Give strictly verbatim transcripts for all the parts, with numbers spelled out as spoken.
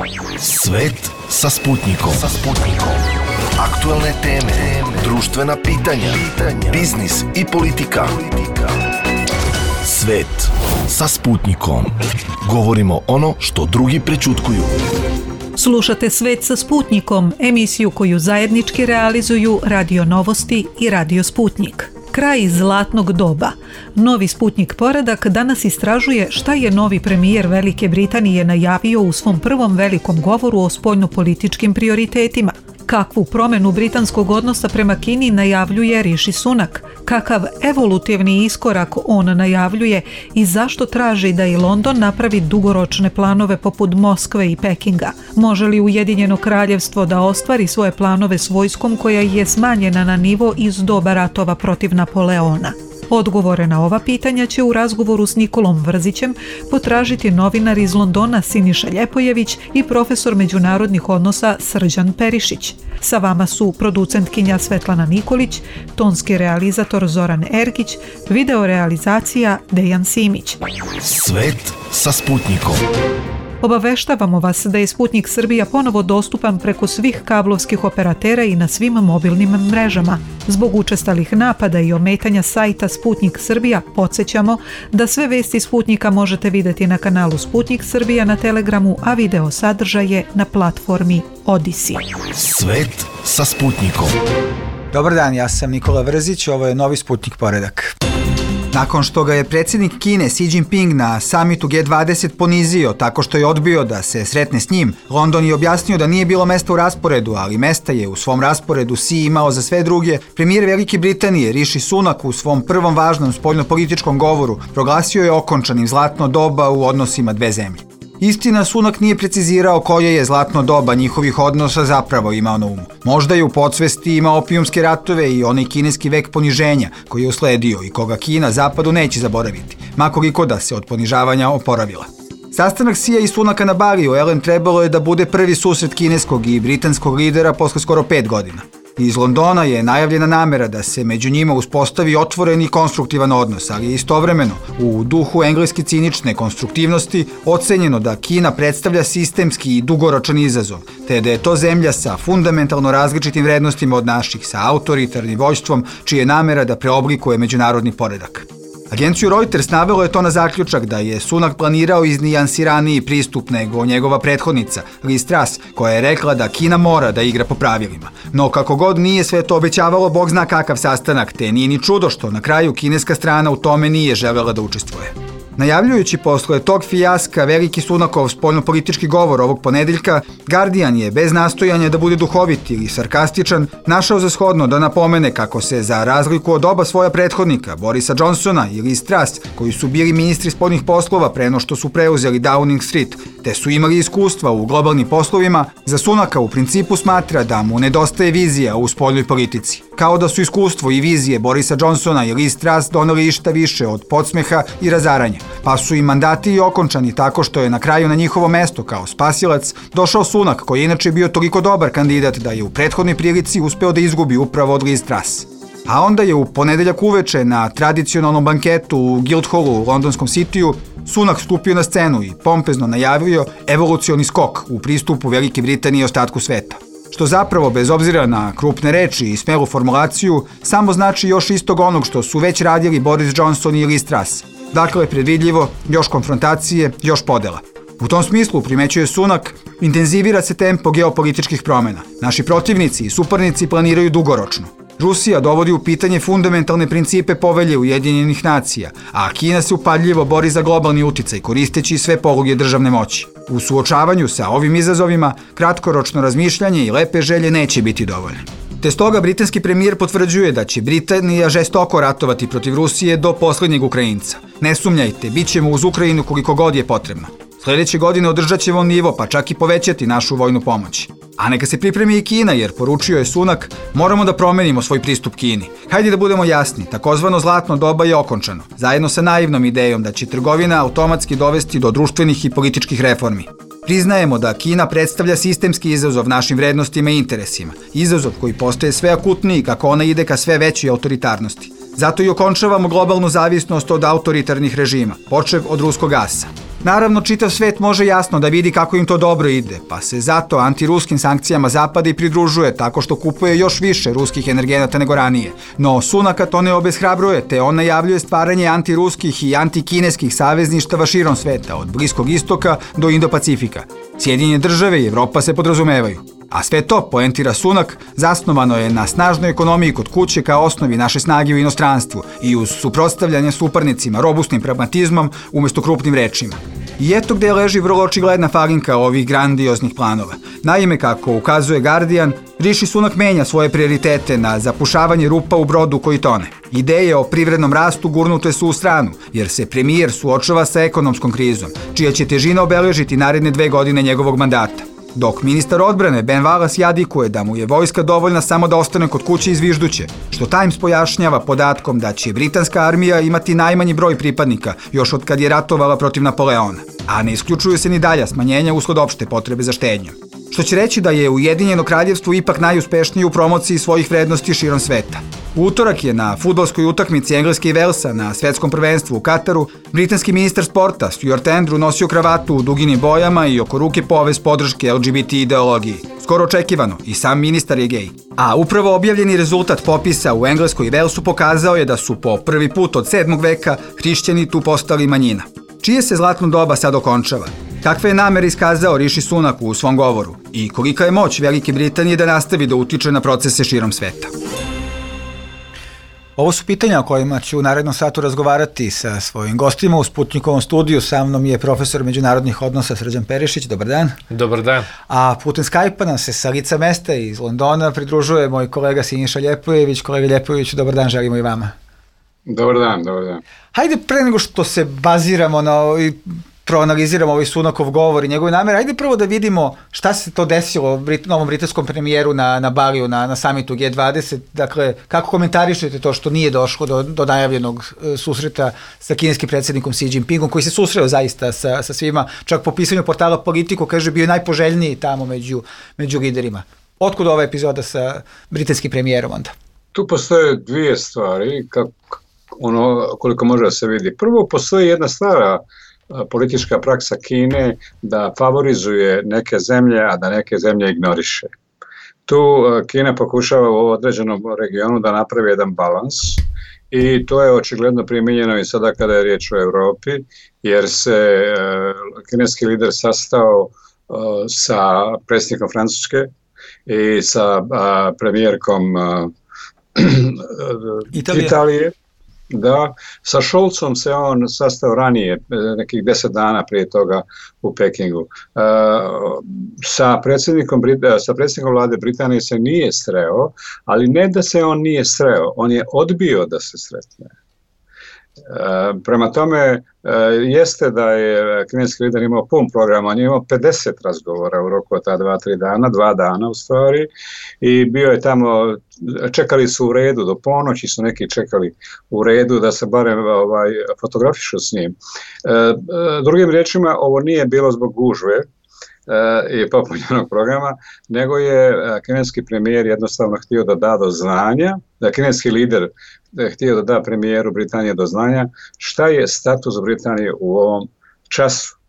Svet sa Sputnikom. Sa Sputnikom. Aktuelne teme, društvena pitanja, biznis i politika. Svet sa Sputnikom. Govorimo ono što drugi prećutkuju. Slušate Svet sa Sputnikom, emisiju koju zajednički realizuju Radio Novosti i Radio Sputnik. Kraj zlatnog doba. Novi Sputnik poredak danas istražuje šta je novi premijer Velike Britanije najavio u svom prvom velikom govoru o spoljnopolitičkim prioritetima. Kakvu promenu britanskog odnosa prema Kini najavljuje Rishi Sunak? Kakav evolutivni iskorak on najavljuje i zašto traži da i London napravi dugoročne planove poput Moskve i Pekinga? Može li Ujedinjeno kraljevstvo da ostvari svoje planove s vojskom koja je smanjena na nivo iz doba ratova protiv Napoleona? Odgovore na ova pitanja će u razgovoru s Nikolom Vrzićem potražiti novinar iz Londona Siniša Ljepojević i profesor međunarodnih odnosa Srđan Perišić. Sa vama su producentkinja Svetlana Nikolić, tonski realizator Zoran Ergić, video realizacija Dejan Simić. Svet sa Sputnikom. Obaveštavamo vas da je Sputnik Srbija ponovo dostupan preko svih kablovskih operatera i na svim mobilnim mrežama. Zbog učestalih napada i ometanja sajta Sputnik Srbija podsjećamo da sve vesti Sputnika možete vidjeti na kanalu Sputnik Srbija na Telegramu, a video sadržaje na platformi Odisi. Svet sa Sputnikom. Dobar dan, ja sam Nikola Vrzić, ovo je novi Sputnik poredak. Nakon što ga je predsjednik Kine Xi Jinping na samitu G dvadeset ponizio tako što je odbio da se sretne s njim, London je objasnio da nije bilo mesta u rasporedu, ali mesta je u svom rasporedu Xi imao za sve druge. Premijer Velike Britanije Rishi Sunak u svom prvom važnom spoljnopolitičkom govoru proglasio je okončanim zlatno doba u odnosima dve zemlje. Istina, Sunak nije precizirao koje je zlatno doba njihovih odnosa zapravo imao na umu. Možda je u podsvesti imao opijumske ratove i onaj kineski vek poniženja koji je usledio i koga Kina zapadu neće zaboraviti, makoliko da se od ponižavanja oporavila. Sastanak Xija i Sunaka na Baliju elem trebalo je da bude prvi susret kineskog i britanskog lidera posle skoro pet godina. Iz Londona je najavljena namera da se među njima uspostavi otvoren i konstruktivan odnos, ali istovremeno, u duhu engleske cinične konstruktivnosti, ocenjeno da Kina predstavlja sistemski i dugoročan izazov, te da je to zemlja sa fundamentalno različitim vrednostima od naših, sa autoritarnim vođstvom, čije je namera da preoblikuje međunarodni poredak. Agenciju Reuters navelo je to na zaključak da je Sunak planirao iznijansiraniji pristup nego njegova prethodnica, Liz Truss, koja je rekla da Kina mora da igra po pravilima. No kako god nije sve to obećavalo, Bog zna kakav sastanak, te nije ni čudo što na kraju kineska strana u tome nije želela da učestvuje. Najavljujući posle tog fijaska veliki Sunakov spoljnopolitički govor ovog ponedeljka, Guardian je bez nastojanja da bude duhovit ili sarkastičan našao za shodno da napomene kako se za razliku od oba svoja prethodnika, Borisa Johnsona i Liz Truss, koji su bili ministri spoljnih poslova pre no što su preuzeli Downing Street, te su imali iskustva u globalnim poslovima, za Sunaka u principu smatra da mu nedostaje vizija u spoljnoj politici. Kao da su iskustvo i vizije Borisa Johnsona i Liz Truss doneli išta više od podsmeha i razaranja, pa su i mandati i okončani tako što je na kraju na njihovo mesto kao spasilac došao Sunak, koji je inače bio toliko dobar kandidat da je u prethodnoj prilici uspeo da izgubi upravo od Liz Truss. A onda je u ponedeljak uveče na tradicionalnom banketu u Guildhallu u londonskom Cityju Sunak stupio na scenu i pompezno najavio evolucioni skok u pristupu Velike Britanije i ostatku sveta. Što zapravo, bez obzira na krupne reči i smelu formulaciju, samo znači još istog onog što su već radili Boris Johnson i Liz Truss. Dakle, predvidljivo, još konfrontacije, još podela. U tom smislu, primećuje Sunak, intenzivira se tempo geopolitičkih promjena. Naši protivnici i suparnici planiraju dugoročno. Rusija dovodi u pitanje fundamentalne principe povelje Ujedinjenih nacija, a Kina se upadljivo bori za globalni uticaj koristeći sve poluge državne moći. U suočavanju sa ovim izazovima, kratkoročno razmišljanje i lepe želje neće biti dovoljne. Te stoga britanski premijer potvrđuje da će Britanija žestoko ratovati protiv Rusije do posljednjeg Ukrajinca. Ne sumnjajte, bit ćemo uz Ukrajinu koliko god je potrebno. Sljedeće godine održat ćemo nivo, pa čak i povećati našu vojnu pomoć. A neka se pripremi i Kina, jer poručio je Sunak, moramo da promenimo svoj pristup Kini. Hajde da budemo jasni, takozvano zlatno doba je okončano, zajedno sa naivnom idejom da će trgovina automatski dovesti do društvenih i političkih reformi. Priznajemo da Kina predstavlja sistemski izazov našim vrednostima i interesima, izazov koji postaje sve akutniji kako ona ide ka sve većoj autoritarnosti. Zato i okončavamo globalnu zavisnost od autoritarnih režima, počev od ruskog gasa. Naravno, čitav svet može jasno da vidi kako im to dobro ide, pa se zato antiruskim sankcijama zapada i pridružuje tako što kupuje još više ruskih energenata nego ranije. No Sunaka to ne obeshrabruje, te on najavljuje stvaranje antiruskih i antikineskih savezništava širom sveta, od Bliskog istoka do Indo-Pacifika. Sjedinjene države i Evropa se podrazumevaju. A sve to, poentira Sunak, zasnovano je na snažnoj ekonomiji kod kuće kao osnovi naše snage u inostranstvu i uz suprotstavljanje suparnicima, robustnim pragmatizmom umjesto krupnim rečima. I eto gde leži vrlo očigledna falinka ovih grandioznih planova. Naime, kako ukazuje Guardian, Rishi Sunak menja svoje prioritete na zapušavanje rupa u brodu koji tone. Ideje o privrednom rastu gurnute su u stranu, jer se premijer suočava sa ekonomskom krizom, čija će težina obeležiti naredne dve godine njegovog mandata. Dok ministar odbrane Ben Wallace jadikuje da mu je vojska dovoljna samo da ostane kod kuće izvižduće, što Times pojašnjava podatkom da će britanska armija imati najmanji broj pripadnika još od kad je ratovala protiv Napoleona, a ne isključuju se ni dalja smanjenja usled opšte potrebe za štednjom. Što će reći da je Ujedinjeno kraljevstvo ipak najuspešnije u promociji svojih vrednosti širom sveta. U utorak je na fudbalskoj utakmici Engleske i Velsa na svetskom prvenstvu u Kataru britanski ministar sporta Stuart Andrew nosio kravatu u duginim bojama i oko ruke povez podrške L G B T ideologiji. Skoro očekivano, i sam ministar je gej. A upravo objavljeni rezultat popisa u Engleskoj i Velsu pokazao je da su po prvi put od sedmog veka hrišćani tu postali manjina. Čije se zlatno doba sad okončava? Kakve je namere iskazao Rishi Sunak u svom govoru? I kolika je moć Velike Britanije da nastavi da utiče na procese širom sveta? Ovo su pitanja o kojima ću u narednom satu razgovarati sa svojim gostima u Sputnikovom studiju. Sa mnom je profesor međunarodnih odnosa Srđan Perišić. Dobar dan. Dobar dan. A putem Skype-a nam se sa lica mesta iz Londona pridružuje moj kolega Siniša Ljepojević. Kolega Ljepojević, dobar dan, želimo i vama. Dobar dan, dobar dan. Hajde pre nego što se baziramo na ovaj, proanaliziramo ovaj Sunakov govor i njegove namere, hajde prvo da vidimo šta se to desilo Brit, novom britanskom premijeru na, na Baliju, na, na samitu G dvadeset. Dakle, kako komentarišete to što nije došlo do, do najavljenog e, susreta sa kineskim predsjednikom Xi Jinpingom, koji se susreo zaista sa, sa svima, čak po pisanju portala Politico, kaže, bio je najpoželjniji tamo među, među liderima. Otkud ova epizoda sa britanskim premijerom onda? Tu postoje dvije stvari, kako, ono, koliko može da se vidi. Prvo, postoji jedna stara politička praksa Kine da favorizuje neke zemlje, a da neke zemlje ignoriše. Tu Kina pokušava u određenom regionu da napravi jedan balans i to je očigledno primijenjeno i sada kada je riječ o Europi, jer se kineski lider sastao sa predsjednikom Francuske i sa premijerkom Italije. Italije. Da, sa Scholzom se on sastao ranije, nekih deset dana prije toga u Pekingu. Uh, sa, predsjednikom, sa predsjednikom vlade Britanije se nije sreo, ali ne da se on nije sreo, on je odbio da se sretne. Uh, prema tome, uh, jeste da je kineski lider imao pun program, on je imao pedeset razgovora u roku od ta dva, tri dana, dva dana u stvari, i bio je tamo, čekali su u redu, do ponoći su neki čekali u redu da se barem ovaj, fotografišu s njim. Uh, drugim riječima, ovo nije bilo zbog gužve i popunjenog programa, nego je kineski premijer jednostavno htio da da do znanja, da kineski lider htio da da premijeru Britanije do znanja šta je status Britanije u ovom času.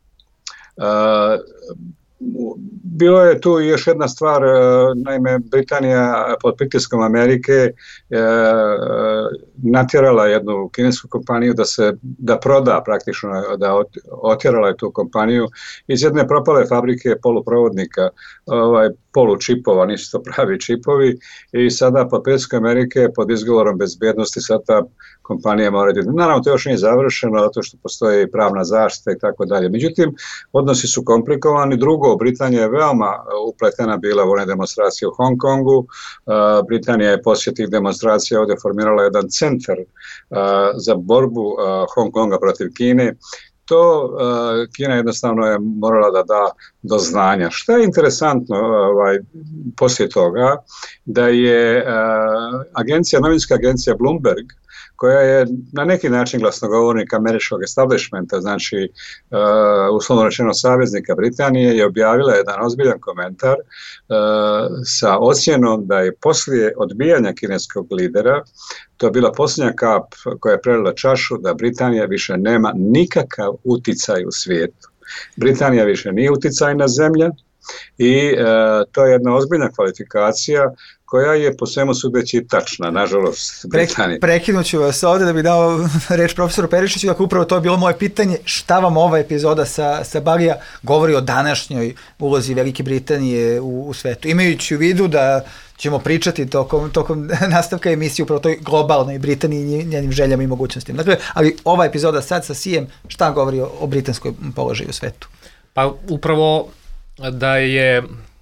Bilo je tu još jedna stvar, naime Britanija pod pritiskom Amerike natjerala jednu kinesku kompaniju da se da proda praktično, da otjerala je tu kompaniju iz jedne propale fabrike poluprovodnika, ovaj, polučipova, nisu to pravi čipovi, i sada pod pritiskom Amerike pod izgovorom bezbjednosti sad ta kompanija mora da... Naravno, to još nije završeno, zato što postoji pravna zaštita i tako dalje. Međutim, odnosi su komplikovani. Drugo, Britanija je veoma upletena bila u one demonstracije u Hong Kongu. Britanija je poslije tih demonstracija ovdje formirala jedan centar za borbu Hong Konga protiv Kine. To uh, Kina jednostavno je morala da da do znanja. Šta je interesantno ovaj, poslije toga, da je uh, agencija, novinska agencija Bloomberg, koja je na neki način glasnogovornik američkog establishmenta, znači uh, uslovno rečeno saveznika Britanije, je objavila jedan ozbiljan komentar uh, sa ocjenom da je poslije odbijanja kineskog lidera to bila posljednja kap koja je prelila čašu, da Britanija više nema nikakav uticaj u svijetu. Britanija više nije uticajna zemlja i e, to je jedna ozbiljna kvalifikacija koja je po svemu sudeći tačna, nažalost, Britanija. Pre, prekinut ću vas ovdje da bi dao reč profesoru Perišiću, dakle upravo to je bilo moje pitanje, šta vam ova epizoda sa, sa Balija govori o današnjoj ulozi Velike Britanije u, u svetu, imajući u vidu da ćemo pričati tokom, tokom nastavka emisije upravo toj globalnoj Britaniji i njenim željama i mogućnostima. Dakle, ali ova epizoda sad sa Sijem, šta govori o, o britanskoj položaju u svetu? Pa upravo da je,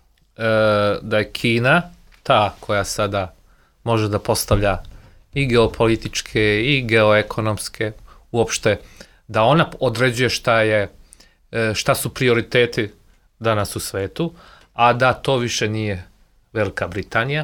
da je Kina ta koja sada može da postavlja i geopolitičke i geoekonomske, uopšte da ona određuje šta je, šta su prioriteti danas u svetu, a da to više nije Velika Britanija.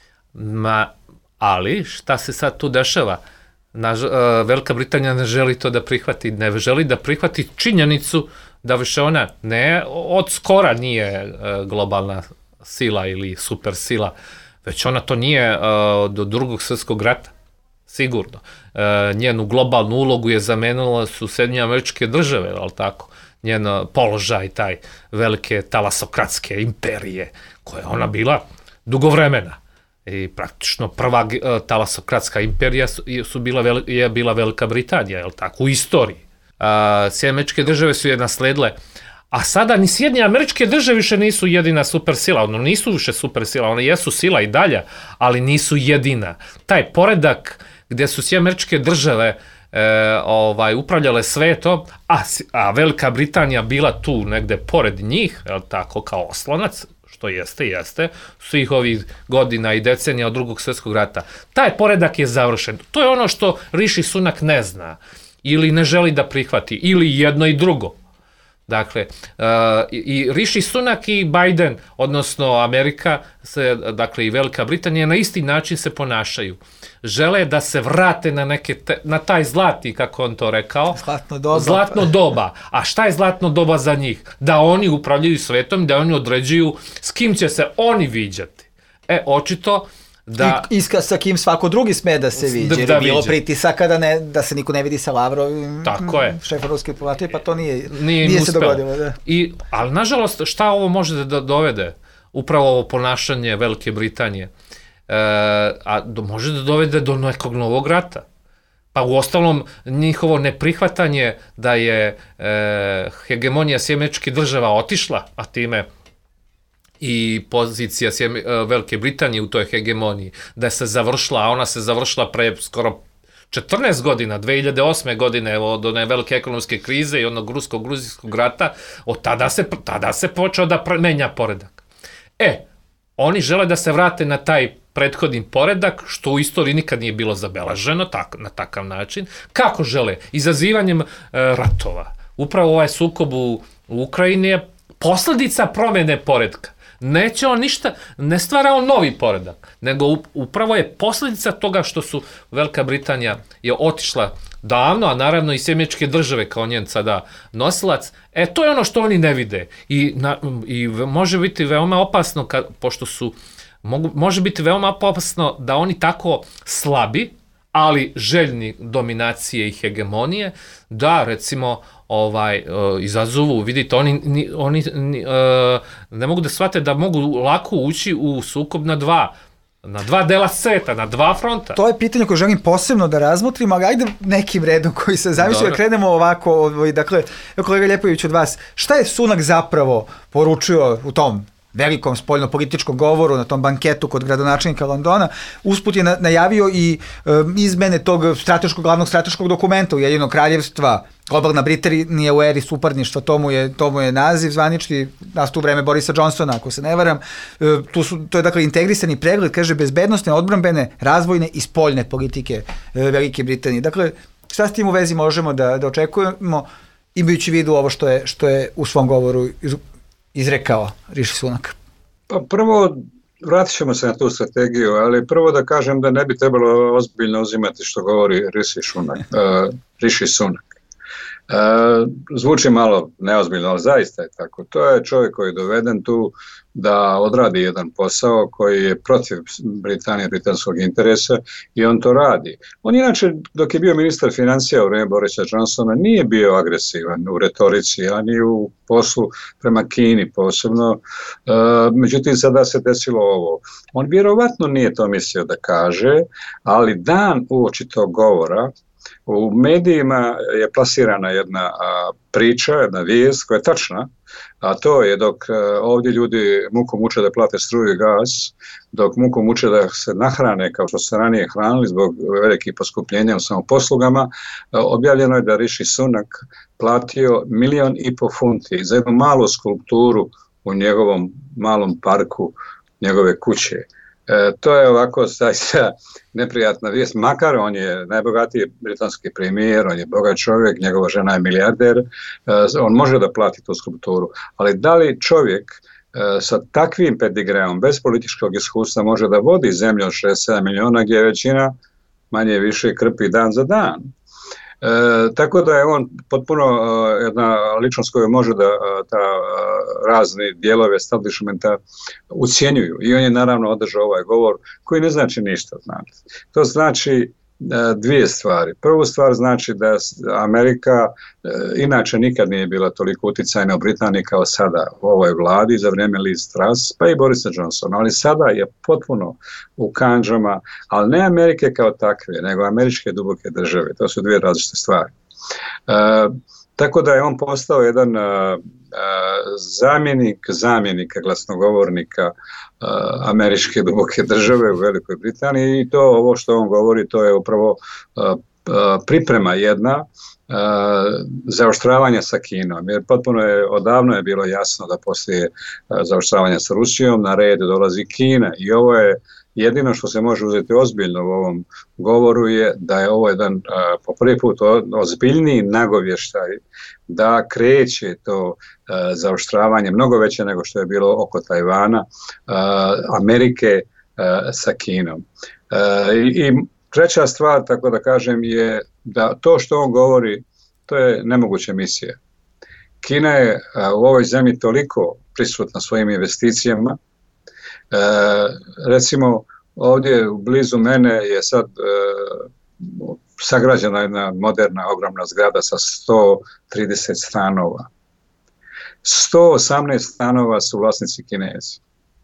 Ma, ali šta se sad tu dešava? Naž, Velika Britanija ne želi to da prihvati, ne želi da prihvati činjenicu da više ona ne od skora nije globalna sila ili super sila, već ona to nije uh, do drugog svjetskog rata, sigurno. Uh, njenu globalnu ulogu je zamenila su Sjedinjene Američke Države, ali tako, njen položaj, taj velike talasokratske imperije, koja je ona bila dugo vremena. I praktično prva uh, talasokratska imperija su, su bila vel, je bila Velika Britanija, je li tako, u istoriji. Uh, Sjedinjene Američke Države su je nasledile. A sada ni Sjedinjene Američke Države više nisu jedina supersila, ono nisu više supersila, one jesu sila i dalje, ali nisu jedina. Taj poredak gdje su Sjedinjene Američke Države e, ovaj, upravljale svetom, a, a Velika Britanija bila tu negde pored njih, je tako, kao oslonac, što jeste, jeste, svih ovih godina i decenija od drugog svjetskog rata. Taj poredak je završen. To je ono što Rishi Sunak ne zna, ili ne želi da prihvati, ili jedno i drugo. Dakle, uh, i Rishi Sunak i Biden, odnosno Amerika, se, dakle i Velika Britanija, na isti način se ponašaju. Žele da se vrate na, neke te, na taj zlatni, kako on to rekao, zlatno doba. zlatno doba. A šta je zlatno doba za njih? Da oni upravljaju svetom, da oni određuju s kim će se oni viđati. E, očito da... I, iska sa kim svako drugi sme da se viđe, jer je bilo pritisaka da, ne, da se niko ne vidi sa Lavrovim, šefom ruske diplomatije, pa to nije, nije, nije se dogodilo. Da. I, ali nažalost, šta ovo može da dovede? Upravo ovo ponašanje Velike Britanije. E, a do, može da dovede do nekog novog rata. Pa u ostalom njihovo neprihvatanje da je e, hegemonija Sjedinjenih Američkih Država otišla, a time i pozicija Velike Britanije u toj hegemoniji, da se završila, a ona se završila pre skoro četrnaest godina, dve hiljade osme godine, od one velike ekonomske krize i onog rusko-gruzijskog rata, od tada se, tada se počeo da menja poredak. E, oni žele da se vrate na taj prethodni poredak, što u istoriji nikad nije bilo zabeleženo tak, na takav način. Kako žele? Izazivanjem e, ratova. Upravo ovaj sukob u, u Ukrajini je posljedica promjene poredka. Neće on ništa, ne stvara on novi poredak, nego upravo je posljedica toga što su Velika Britanija je otišla davno, a naravno i Sjedinjene Američke Države kao njen sada nosilac. E, to je ono što oni ne vide i, na, i može biti veoma opasno, kad, pošto su, mogu, može biti veoma opasno da oni tako slabi, ali željni dominacije i hegemonije, da recimo ovaj uh, izazovu, vidite, oni, ni, oni ni, uh, ne mogu da shvate da mogu lako ući u sukob na dva, na dva dela sveta, na dva fronta. To je pitanje koje želim posebno da razmotrim, ali ajde nekim redom koji se zamišlja, da krenemo ovako, ovaj, dakle, kolega Ljepojević od vas, šta je Sunak zapravo poručio u tom velikom spoljno-političkom govoru na tom banketu kod gradonačelnika Londona? Usput je na, najavio i e, izmene tog strateškog, glavnog strateškog dokumenta Ujedinjenog kraljevstva, globalna Britanija u eri suparništva, to mu je, to mu je naziv zvanični, nas tu vreme Borisa Johnsona, ako se ne varam. E, tu su, to je dakle integrisani pregled, kaže, bezbednostne, odbrambene, razvojne i spoljne politike e, Velike Britanije. Dakle, šta s tim u vezi možemo da, da očekujemo, imajući vidu ovo što je, što je u svom govoru iz, izrekao Rishi Sunak? Pa prvo, vratit ćemo se na tu strategiju, ali prvo da kažem da ne bi trebalo ozbiljno uzimati što govori Rishi Sunak. Uh, Rishi Sunak. Uh, zvuči malo neozbiljno, ali zaista je tako. To je čovjek koji je doveden tu da odradi jedan posao koji je protiv Britanije, britanskog interesa i on to radi. On inače, dok je bio ministar financija u vrijeme Borisa Johnsona, nije bio agresivan u retorici, ani u poslu prema Kini posebno. Uh, međutim, sada se desilo ovo. On vjerovatno nije to mislio da kaže, ali dan uoči tog govora u medijima je plasirana jedna a, priča, jedna vijest koja je tačna, a to je dok a, ovdje ljudi mukom uče da plate struju i gas, dok mukom uče da se nahrane kao što se ranije hranili zbog velikih poskupljenja u samoposlugama, objavljeno je da Rishi Sunak platio milion i po funti za jednu malu skulpturu u njegovom malom parku njegove kuće. E, to je ovako zaista neprijatna vijest, makar on je najbogatiji britanski premijer, on je bogat čovjek, njegova žena je milijarder, e, on može da plati tu skulpturu, ali da li čovjek e, sa takvim pedigreom, bez političkog iskustva, može da vodi zemlju od šezdeset sedam miliona gdje je većina manje više krpi dan za dan? E, tako da je on potpuno uh, jedna ličnost koju može da uh, ta uh, razni dijelove establishmenta ucjenjuju i on je naravno održao ovaj govor koji ne znači ništa, znate. To znači uh, dvije stvari. Prvu stvar znači da Amerika uh, inače nikad nije bila toliko utjecajna u Britaniji kao sada u ovoj vladi za vrijeme Liz Truss pa i Borisa Johnsona, ali sada je potpuno u kandžama, ali ne Amerike kao takve, nego američke duboke države. To su dvije različite stvari. E, tako da je on postao jedan a, a, zamjenik zamjenika glasnogovornika a, američke duboke države u Velikoj Britaniji i to ovo što on govori, to je upravo a, a, priprema jedna zaoštravanja sa Kinom, jer potpuno je, odavno je bilo jasno da poslije zaoštravanja sa Rusijom na red dolazi Kina i ovo je jedino što se može uzeti ozbiljno u ovom govoru je da je ovo jedan po prvi put ozbiljniji nagovještaj da kreće to zaoštravanje mnogo veće nego što je bilo oko Tajvana, Amerike sa Kinom. I treća stvar, tako da kažem, je da to što on govori, to je nemoguća misija. Kina je u ovoj zemlji toliko prisutna svojim investicijama. E, recimo, ovdje blizu mene je sad e, sagrađena jedna moderna, ogromna zgrada sa sto trideset stanova. sto osamnaest stanova su vlasnici Kinezi.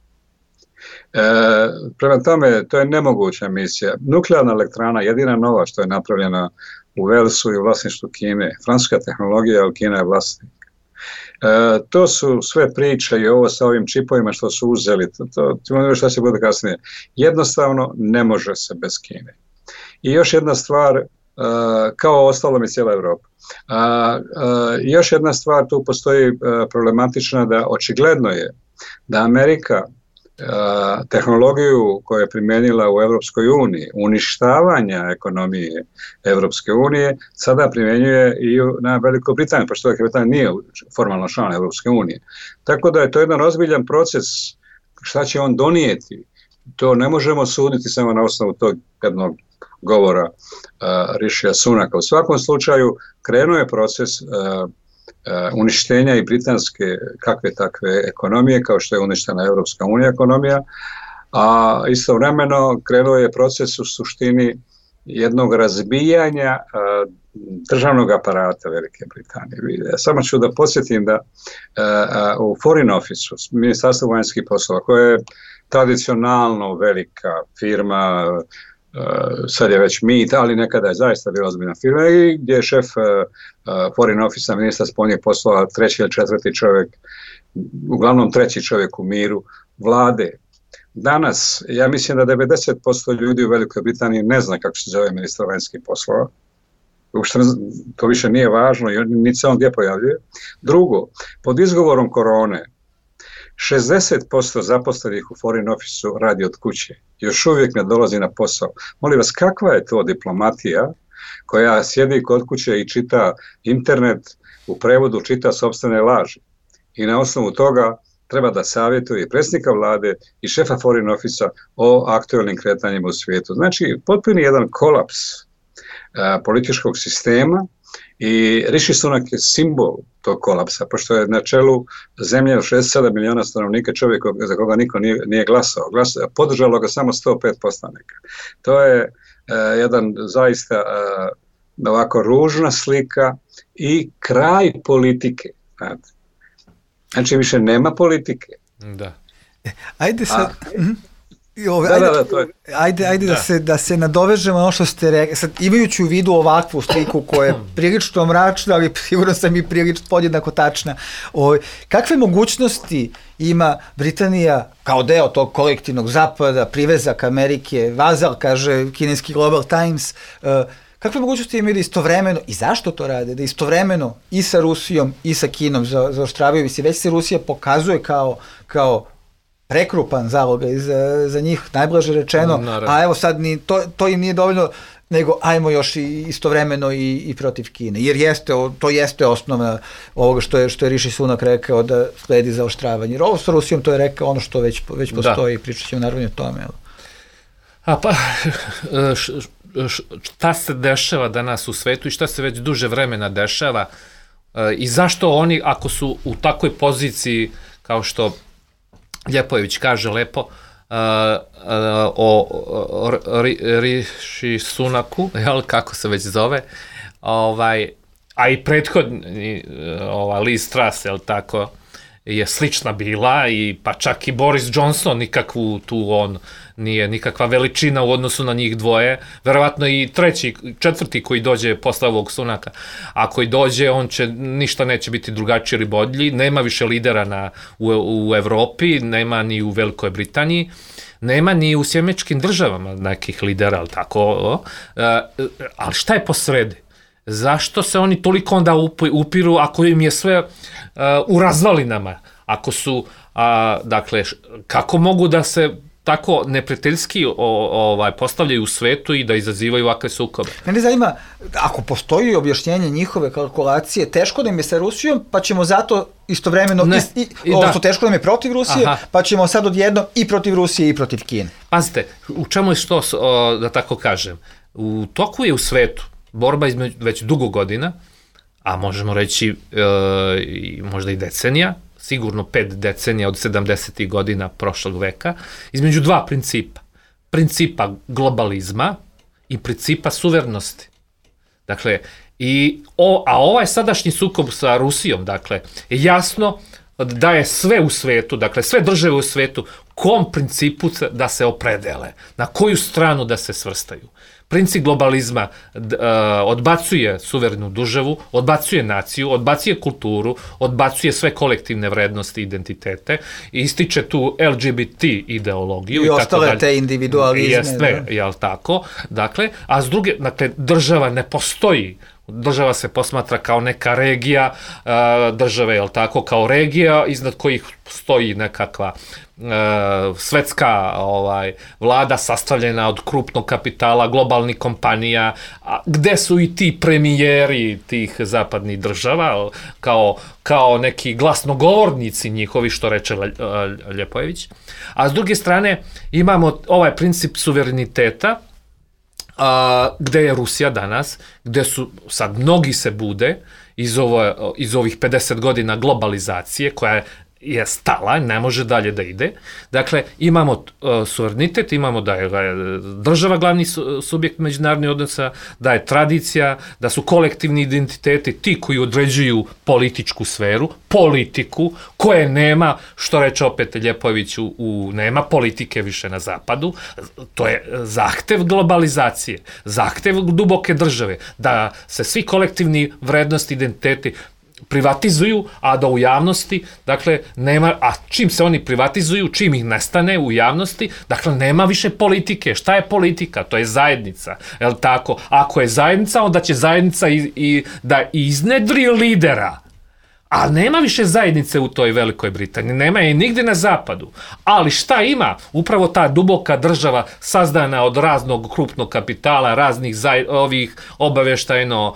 E, prema tome, to je nemoguća misija. Nuklearna elektrana, jedina nova što je napravljena u Walesu i u vlasništvu Kine. Francuska tehnologija, ali Kina je vlasnik. E, to su sve priče i ovo sa ovim čipovima što su uzeli, to, to, to što se bude kasnije. Jednostavno ne može se bez Kine. I još jedna stvar, e, kao ostalo mi cijela Evropa. E, e, još jedna stvar tu postoji e, problematična da očigledno je da Amerika tehnologiju koju je primijenila u Europskoj uniji, uništavanja ekonomije Europske unije, sada primjenjuje i na Velikoj Britaniji, pošto Velika Britanija nije formalno član Europske unije. Tako da je to jedan ozbiljan proces, šta će on donijeti, to ne možemo suditi samo na osnovu tog jednog govora uh, Rishija Sunaka. U svakom slučaju krenuo je proces uh, Uh, uništenja i britanske kakve takve ekonomije, kao što je uništena Europska unija ekonomija, a istovremeno krenuo je proces u suštini jednog razbijanja uh, državnog aparata Velike Britanije. Ja samo ću da podsjetim da uh, uh, u Foreign Office-u, Ministarstvo vanjskih poslova, koje je tradicionalno velika firma, Uh, sad je već mit, ali nekada je zaista bila ozbiljna firma i gdje je šef uh, uh, Foreign Office-a, ministar spoljnih poslova, treći ili četvrti čovjek, uglavnom treći čovjek u miru vlade. Danas, ja mislim da devedeset posto ljudi u Velikoj Britaniji ne zna kako se zove ministar vanjskih poslova. Uopšte to više nije važno, niti se on gdje pojavljuje. Drugo, pod izgovorom korone, šezdeset posto zaposlenih u Foreign Office-u radi od kuće. Još uvijek ne dolazi na posao. Molim vas, kakva je to diplomatija koja sjedi kod kuće i čita internet, u prevodu čita sopstvene laži? i na osnovu toga treba da savjetuje predsjednika vlade i šefa foreign office o aktualnim kretanjima u svijetu. Znači, potpuni jedan kolaps a, političkog sistema i Rishi Sunak je simbol tog kolapsa, pošto je na čelu zemlje od šezdeset sedam miliona stanovnika čovjek za koga niko nije, nije glasao. Glasao, podržalo ga samo sto pet poslanika. To je a, jedan zaista a, ovako ružna slika i kraj politike. Znate. Znači, više nema politike. Da. Ajde sad... A, Ove, da, ajde, da, da, to je. ajde, ajde da. Da, se, da se nadovežemo na ono što ste rekli. Sad, imajući u vidu ovakvu sliku koja je prilično mračna, ali sigurno sam i prilično podjednako tačna. Ove, kakve mogućnosti ima Britanija kao deo tog kolektivnog zapada, privezak Amerike, vazal, kaže kineski Global Times, uh, kakve mogućnosti imaju da istovremeno, i zašto to rade, da istovremeno i sa Rusijom i sa Kinom za, zaoštravaju, mislim, već se Rusija pokazuje kao, kao prekrupan zalogaj za, za njih, najblaže rečeno, naravno. A evo sad ni, to, to im nije dovoljno, nego ajmo još i istovremeno i, i protiv Kine, jer jeste, to jeste osnova ovoga što je, što je Rishi Sunak rekao da sledi zaoštravanje, jer ovo sa Rusijom to je rekao ono što već, već postoji, da. Pričat ćemo naravno o tome. Jel? A pa, šta se dešava danas u svetu i šta se već duže vremena dešava i zašto oni, ako su u takvoj poziciji kao što Ljepojević kaže lepo uh, uh, o, o, o Rishi Sunaku, jel, kako se već zove, ovaj, a i prethodni ovaj, Liz Truss, jel tako, je slična bila, i pa čak i Boris Johnson nikakvu tu on nije nikakva veličina u odnosu na njih dvoje, verovatno i treći, četvrti koji dođe posle ovog Sunaka, a koji dođe, on će, ništa neće biti drugačiji ili bolji, nema više lidera na, u, u Evropi, nema ni u Velikoj Britaniji, nema ni u Sjemečkim državama nekih lidera, ali tako, ali šta je posredi? Zašto se oni toliko onda upiru ako im je sve uh, u razvalinama? Ako su, uh, dakle, kako mogu da se tako neprijateljski o, ovaj, postavljaju u svetu i da izazivaju ovakve sukobe? Mene zanima, ako postoji objašnjenje njihove kalkulacije, teško nam je sa Rusijom, pa ćemo zato istovremeno, ne, i, i, ovo da. Teško nam je protiv Rusije, aha, pa ćemo sad odjednom i protiv Rusije i protiv Kine. Pazite, u čemu je što, da tako kažem, u toku je u svetu borba između već dugo godina, a možemo reći e, možda i decenija, sigurno pet decenija od sedamdesetih godina prošlog veka, između dva principa. Principa globalizma i principa suverenosti. Dakle, i, o, a ovaj sadašnji sukob sa Rusijom, dakle, je jasno da je sve u svetu, dakle, sve države u svetu, kom principu da se opredele, na koju stranu da se svrstaju. Princip globalizma d, uh, odbacuje suverenu državu, odbacuje naciju, odbacuje kulturu, odbacuje sve kolektivne vrednosti i identitete, ističe tu L G B T ideologiju. I, i ostale tako te individualizme. Jeste, jel tako? Dakle, a s druge, dakle, država ne postoji. Država se posmatra kao neka regija, uh, države, jel tako, kao regija iznad kojih stoji nekakva uh, svetska ovaj, vlada sastavljena od krupnog kapitala, globalnih kompanija, a gde su i ti premijeri tih zapadnih država, kao, kao neki glasnogovornici njihovi, što reče Ljepojević. A s druge strane imamo ovaj princip suvereniteta, Uh, gde je Rusija danas, gde su sad mnogi se bude iz, ovo, iz ovih pedeset godina globalizacije koja je je stala, ne može dalje da ide. Dakle, imamo uh, suverenitet, imamo da je, da je država glavni su, subjekt međunarodnih odnosa, da je tradicija, da su kolektivni identiteti ti koji određuju političku sferu, politiku, koje nema, što reče opet Ljepojević, u, u, nema politike više na zapadu. To je zahtev globalizacije, zahtev duboke države, da se svi kolektivni vrednosti, identiteti privatizuju, a da u javnosti, dakle, nema, a čim se oni privatizuju, čim ih nestane u javnosti, dakle, nema više politike. Šta je politika? To je zajednica, je li tako? Ako je zajednica, onda će zajednica i, i, da iznedri lidera, A nema više zajednice u toj Velikoj Britaniji, nema je nigdje na zapadu. Ali šta ima? Upravo ta duboka država sazdana od raznog krupnog kapitala, raznih zaj, ovih obaveštajno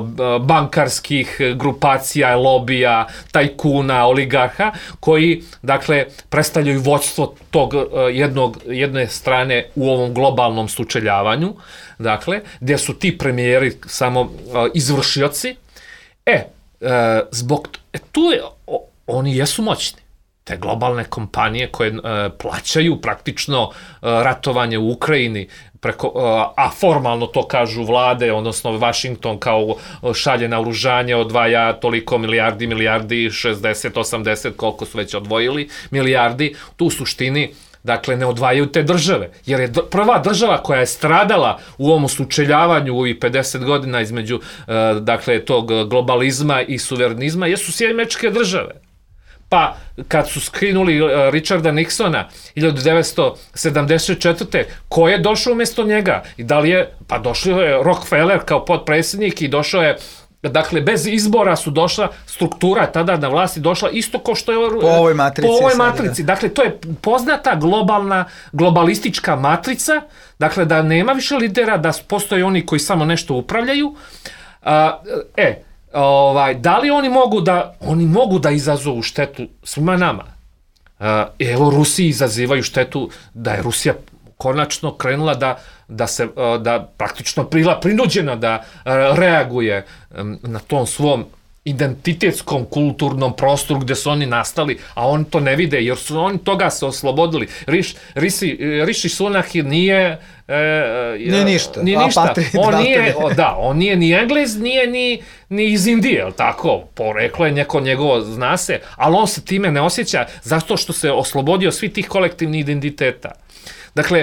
bankarskih grupacija, lobija, tajkuna, oligarha, koji, dakle, predstavljaju vođstvo tog jednog, jedne strane u ovom globalnom sučeljavanju, dakle, gdje su ti premijeri samo izvršioci. E, E, zbog e, tu je, o, oni jesu moćni, te globalne kompanije koje e, plaćaju praktično e, ratovanje u Ukrajini preko, e, a formalno to kažu vlade, odnosno Washington kao šalje naoružanje, odvaja toliko milijardi, milijardi, šezdeset, osamdeset, koliko su već odvojili milijardi, tu u suštini dakle, ne odvajaju te države, jer je prva država koja je stradala u ovom sučeljavanju u ovih pedeset godina između, dakle, tog globalizma i suverenizma, jesu Sjedinjene Američke Države. Pa, kad su skinuli Richarda Nixona hiljadu devetsto sedamdeset četvrte. ko je došao umjesto njega? I da li je, pa došao je Rockefeller kao potpredsjednik i došao je, dakle, bez izbora su došla struktura tada na vlasti došla isto kao što je po ovoj matrici. Po ovoj matrici. Dakle, to je poznata globalna, globalistička matrica, dakle, da nema više lidera, da postoje oni koji samo nešto upravljaju. A, e, ovaj, da li oni mogu da, oni mogu da izazovu štetu svima nama? A, evo, Rusiji izazivaju štetu da je Rusija konačno krenula da da se da praktično bila prinuđena da reaguje na tom svom identitetskom kulturnom prostoru gdje su oni nastali, a oni to ne vide jer su oni toga se oslobodili. Riš, Rishi, Rishi Sunak nije e, nije ništa. Nije ništa. On nije, o, da, on nije ni Englez, nije ni, ni iz Indije, jel tako? Poreklo je neko njegovo, zna se, ali on se time ne osjeća zato što se oslobodio svih tih kolektivnih identiteta. Dakle,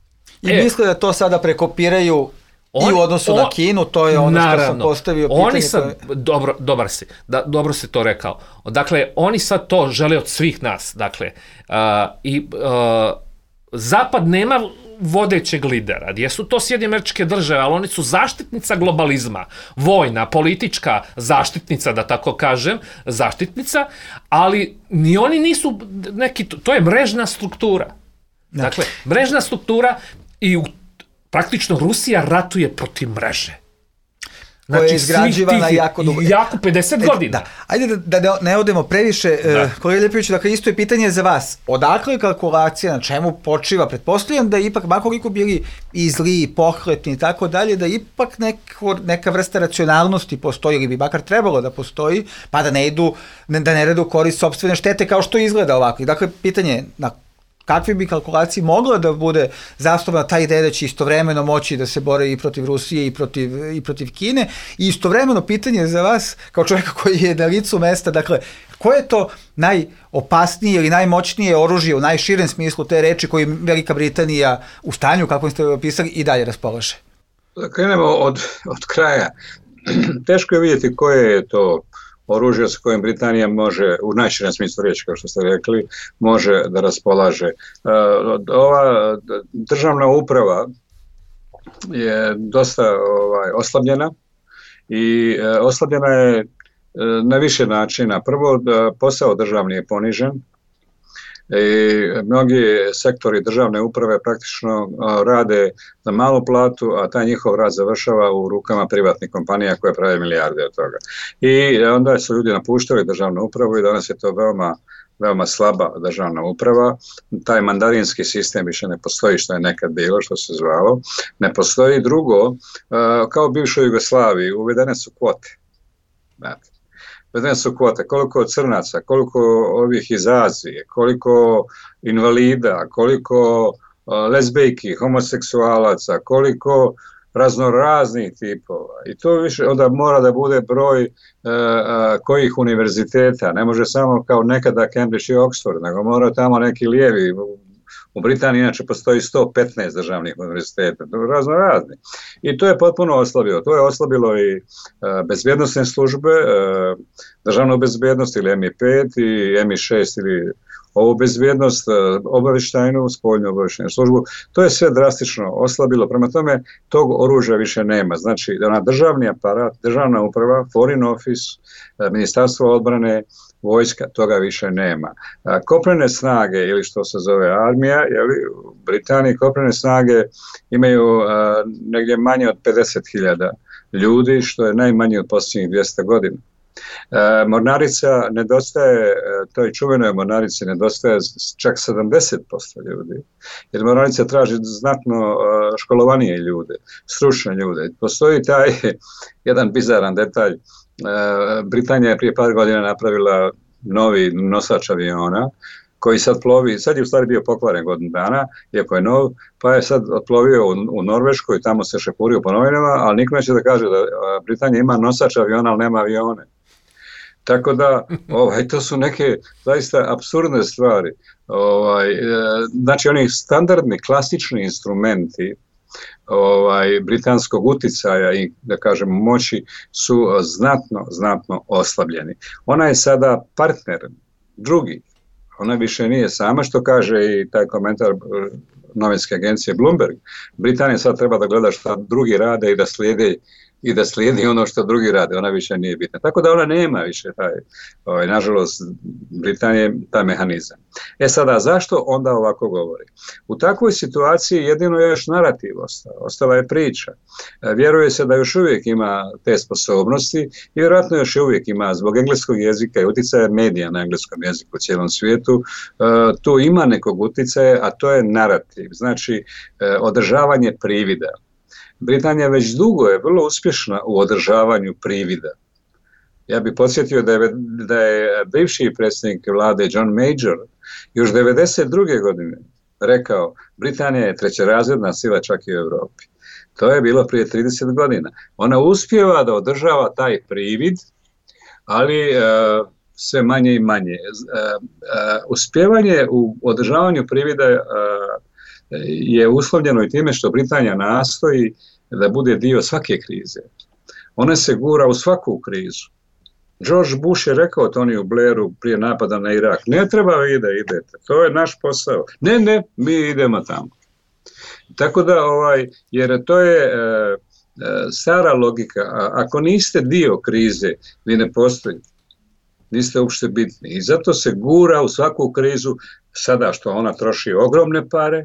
I e, misle da to sada prekopiraju on, i u odnosu on, na Kinu, to je ono naravno, što sam postavio pitanje. Oni sad, koje... dobro, dobar si, da, dobro si to rekao. Dakle, oni sad to žele od svih nas. Dakle, uh, i uh, Zapad nema vodećeg lidera, gdje su to Sjedinjene Američke Države, ali oni su zaštitnica globalizma, vojna, politička zaštitnica, da tako kažem, zaštitnica, ali ni oni nisu neki, to je mrežna struktura. Dakle, mrežna struktura i u, praktično Rusija ratuje protiv mreže. Znači, koja je izgrađivana jako dugo. Jako pedeset godina. Da. Ajde da, da ne odemo previše. Da. Kolega Ljepović, dakle, isto je pitanje za vas. Odakle je kalkulacija, na čemu počiva? Pretpostavljam da ipak, makoliko bili i zli, i pohlepni i tako dalje, da ipak neko, neka vrsta racionalnosti postoji, ili bi makar trebalo da postoji, pa da ne idu, da ne rade u korist sopstvene štete kao što izgleda ovako. Dakle, pitanje na kakve bi kalkulaciji mogla da bude zasnovana ta ideja da će istovremeno moći da se bore i protiv Rusije i protiv, i protiv Kine. I istovremeno pitanje za vas, kao čovjeka koji je na licu mesta, dakle, koje je to najopasnije ili najmoćnije oružje u najširem smislu te reči koji Velika Britanija u stanju, kako ste opisali, i dalje raspolaže? Krenemo od, od kraja. Teško je vidjeti koje je to oružje s kojim Britanija može, u najširem smislu riječi, kao što ste rekli, može da raspolaže. Ova državna uprava je dosta ovaj, oslabljena i oslabljena je na više načina. Prvo, posao državni je ponižen i mnogi sektori državne uprave praktično rade za malu platu, a taj njihov rad završava u rukama privatnih kompanija koje prave milijarde od toga. I onda su ljudi napuštali državnu upravu i danas je to veoma, veoma slaba državna uprava. Taj mandarinski sistem više ne postoji, što je nekad bilo, što se zvalo. Ne postoji. Drugo, kao u bivšoj Jugoslaviji uvedene su kvote. Znate. Uvedene su kvote, koliko crnaca, koliko ovih iz Azije, koliko invalida, koliko lezbejki, homoseksualaca, koliko raznoraznih tipova. I to više onda mora da bude broj uh, kojih univerziteta, ne može samo kao nekada Cambridge i Oxford, nego mora tamo neki lijevi. U Britaniji inače postoji sto petnaest državnih univerziteta, razno razni. I to je potpuno oslabilo. To je oslabilo i uh, bezbjednostne službe, uh, državnu bezbjednost ili M I pet i M I šest ili ovu bezbjednost, obavještajnu, spoljnu obavještajnu službu, to je sve drastično oslabilo. Prema tome, tog oružja više nema. Znači, ona državni aparat, državna uprava, foreign office, ministarstvo odbrane, vojska, toga više nema. Kopnene snage, ili što se zove armija, jeli, u Britaniji kopnene snage imaju a, negdje manje od pedeset hiljada ljudi, što je najmanje od posljednjih dvjesto godina. E, mornarica nedostaje, toj čuvenoj mornarici nedostaje čak sedamdeset posto ljudi, jer mornarica traži znatno školovanije ljude, stručne ljude. Postoji taj jedan bizaran detalj. Britanija je prije par godina napravila novi nosač aviona koji sad plovi, sad je u stvari bio pokvaren godinu dana, iako je nov, pa je sad otplovio u, u Norvešku i tamo se šepurio po novinama, ali niko neće da kaže da Britanija ima nosač aviona, ali nema avione. Tako da, ovaj, to su neke zaista apsurdne stvari. Ovaj, znači, oni standardni, klasični instrumenti ovaj, britanskog uticaja i, da kažemo, moći su znatno, znatno oslabljeni. Ona je sada partner drugi. Ona više nije sama, što kaže i taj komentar novinske agencije Bloomberg. Britanija sad treba da gleda šta drugi rade i da slijedi i da slijedi ono što drugi rade, ona više nije bitna. Tako da ona nema više taj, ovaj, nažalost, Britanije, taj mehanizam. E sada, zašto onda ovako govori? U takvoj situaciji jedino je još narativ ostao, ostala je priča. E, vjeruje se da još uvijek ima te sposobnosti i vjerojatno još uvijek ima zbog engleskog jezika i uticaja medija na engleskom jeziku u cijelom svijetu, e, tu ima nekog uticaja, a to je narativ, znači e, održavanje privida. Britanija već dugo je vrlo uspješna u održavanju privida. Ja bih podsjetio da je, da je bivši predsjednik vlade John Major još devedeset druge godine rekao Britanija je trećerazredna sila čak i u Europi. To je bilo prije trideset godina. Ona uspijeva da održava taj privid, ali uh, sve manje i manje. Uh, uh, uspjevanje u održavanju privida uh, je uslovljeno i time što Britanija nastoji da bude dio svake krize. Ona se gura u svaku krizu. George Bush je rekao Toniju Blairu prije napada na Irak, ne treba vi da idete, to je naš posao. Ne, ne, mi idemo tamo. Tako da, ovaj, jer to je e, e, stara logika, a, ako niste dio krize, vi ne postojite. Niste uopšte bitni. I zato se gura u svaku krizu, sada što ona troši ogromne pare,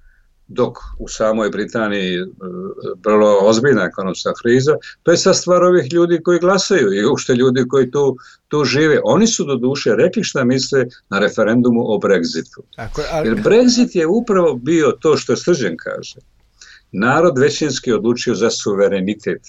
dok u samoj Britaniji vrlo ozbiljna ekonomska kriza, to je sad stvar ovih ljudi koji glasaju i uopšte ljudi koji tu, tu žive. Oni su do duše rekli šta misle na referendumu o Brexitu. Tako, ali... Jer Brexit je upravo bio to što Srđan kaže. Narod većinski odlučio za suverenitet.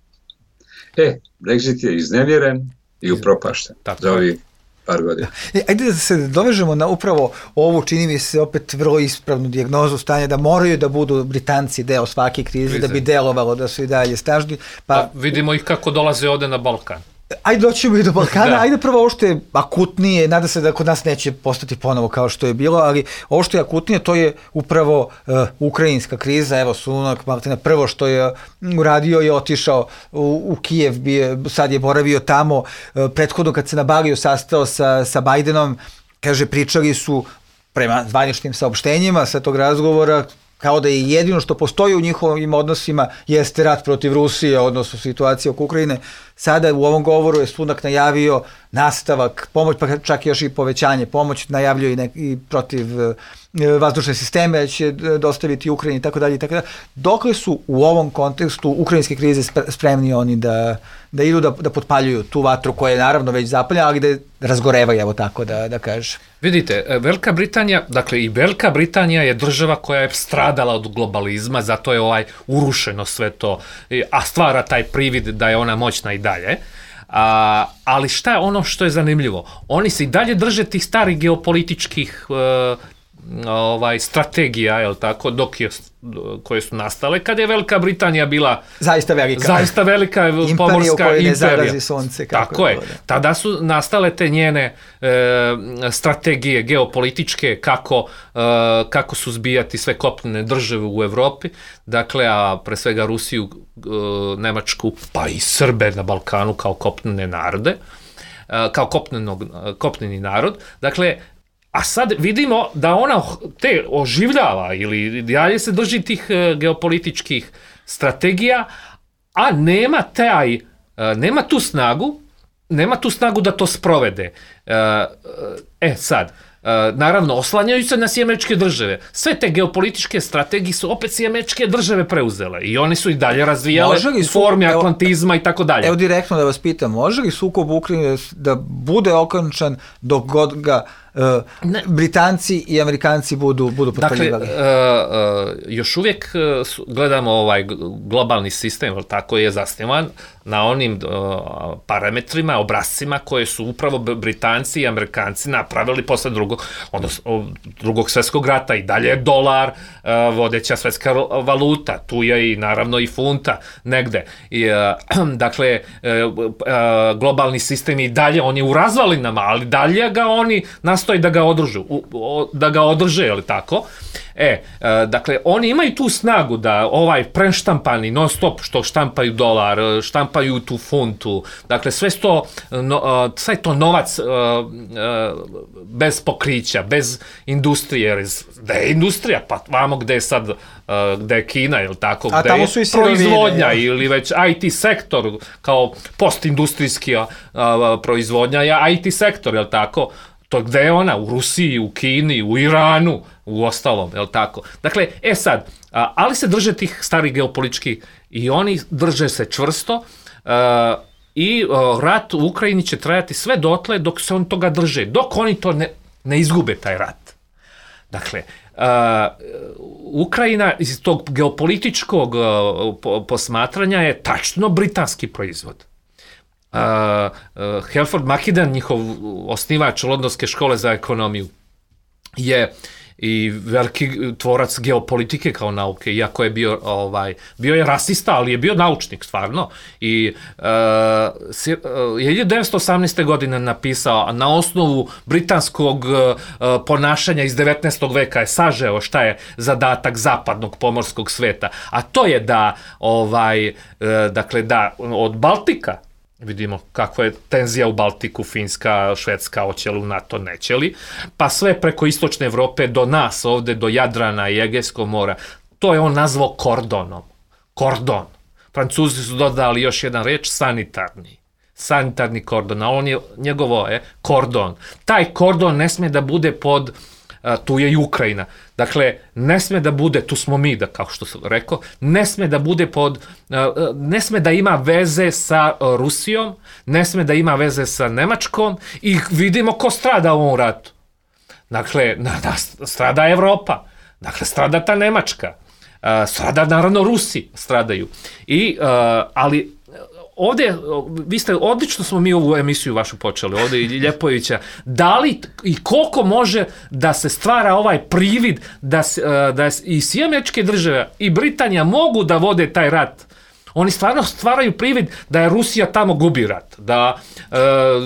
E, Brexit je iznevjeren i upropašten za ovih par godina. E, ajde da se dovežemo na upravo ovu, čini mi se opet vrlo ispravnu dijagnozu stanja, da moraju da budu Britanci deo svake krize, krize. Da bi delovalo da su i dalje snažni. Pa, A vidimo ih kako dolaze ovde na Balkan. Ajde doćemo i do Balkana, da. Ajde prvo ovo što je akutnije, nada se da kod nas neće postati ponovo kao što je bilo, ali ovo što je akutnije to je upravo uh, ukrajinska kriza. Evo Sunak Martina prvo što je uradio je otišao u, u Kijev, bije, sad je boravio tamo, uh, prethodno kad se na Baliju sastao sa, sa Bajdenom, kaže pričali su prema zvaničnim saopštenjima sa tog razgovora kao da je jedino što postoji u njihovim odnosima jeste rat protiv Rusije, odnosno situacija oko Ukrajine. Sada u ovom govoru je Sunak najavio nastavak, pomoć, pa čak još i povećanje pomoć, najavljuje i, ne, i protiv e, vazdušne sisteme će dostaviti Ukrajini i tako dalje i tako dalje. Dokle su u ovom kontekstu ukrajinske krize spremni oni da, da idu da, da potpaljuju tu vatru koja je naravno već zapaljena, ali da razgorevaju, evo tako da, da kaže. Vidite, Velika Britanija, dakle i Velika Britanija je država koja je stradala od globalizma, zato je ovaj urušeno sve to, a stvara taj privid da je ona moćna i dalje. A, ali šta je ono što je zanimljivo? Oni se i dalje drže tih starih geopolitičkih uh, ovaj, strategija, jel tako, dok je, koje su nastale, kad je Velika Britanija bila zaista velika, zaista velika pomorska imperija. Sunce, kako tako je. je. Tada su nastale te njene e, strategije geopolitičke, kako, e, kako suzbijati sve kopnene države u Evropi, dakle, a pre svega Rusiju, e, Nemačku, pa i Srbe na Balkanu kao kopnene narode, e, kao kopnenog, kopneni narod. Dakle, A sad vidimo da ona te oživljava ili dalje se drži tih geopolitičkih strategija, a nema taj, nema tu snagu, nema tu snagu da to sprovede. E sad, naravno, oslanjaju se na Sjedinjene države. Sve te geopolitičke strategije su opet Sjedinjene države preuzele i oni su i dalje razvijale u formi atlantizma i tako dalje. Evo direktno da vas pitam, može li sukob Ukrajine da bude okončan dok god ga uh, Britanci i Amerikanci budu, budu potpaljivali? Dakle, uh, uh, još uvijek uh, gledamo ovaj globalni sistem, tako je zasnivan na onim uh, parametrima, obrazcima koje su upravo Britanci i Amerikanci napravili posle drugog, odnosno, drugog svjetskog rata. I dalje je dolar uh, vodeća svjetska valuta, tu je i naravno i funta negde. I, uh, dakle, uh, uh, globalni sistem i dalje, on je u razvalinama, ali dalje ga oni nastoji da ga održu, u, o, da ga održe, je li tako? E, uh, dakle, oni imaju tu snagu da ovaj preštampani non stop što štampaju dolar, štampaju tu funtu, dakle sve to, no, sve to novac uh, uh, bez pokrića, bez industrije, da je industrija, pa vamo gde je sad, uh, gde je Kina, je li tako, a gde je proizvodnja ja. Ili već I T sektor, kao postindustrijski uh, proizvodnja je I T sektor, je li tako? To gde je ona? U Rusiji, u Kini, u Iranu, u ostalom, je li tako? Dakle, e sad, a, ali se drže tih starih geopolitičkih i oni drže se čvrsto a, i a, rat u Ukrajini će trajati sve dotle dok se on toga drže, dok oni to ne, ne izgube taj rat. Dakle, a, Ukrajina iz tog geopolitičkog a, po, posmatranja je tačno britanski proizvod. Uh, uh, Halford Mackinnon, njihov osnivač Londonske škole za ekonomiju, je i veliki tvorac geopolitike kao nauke, iako je bio, ovaj, bio je rasista, ali je bio naučnik, stvarno. I uh, je hiljadu devetsto osamnaeste. godine napisao, na osnovu britanskog uh, ponašanja iz devetnaestog veka je sažeo šta je zadatak zapadnog pomorskog sveta. A to je da, ovaj, uh, dakle, da od Baltika, vidimo kakva je tenzija u Baltiku, Finska, Švedska, hoće li u NATO, neće li, pa sve preko istočne Evrope do nas, ovde do Jadrana i Egejskog mora, to je on nazvao kordonom. Kordon. Francuzi su dodali još jedan reč, sanitarni. Sanitarni kordon, a on je, njegovo je kordon. Taj kordon ne sme da bude pod, a, tu je i Ukrajina, dakle, ne sme da bude, tu smo mi, da, kao što sam rekao, ne sme da bude pod, ne sme da ima veze sa Rusijom, ne sme da ima veze sa Nemačkom i vidimo ko strada u ovom ratu. Dakle, na, na, strada Evropa, dakle, strada ta Nemačka, strada naravno Rusi stradaju. I, ali ovdje, vi ste, odlično smo mi ovu emisiju vašu počeli, ovdje i Ljepovića, da li i koliko može da se stvara ovaj privid da, se, da i Sjedinjene države i Britanija mogu da vode taj rat. Oni stvarno stvaraju privid da je Rusija tamo gubi rat, da e,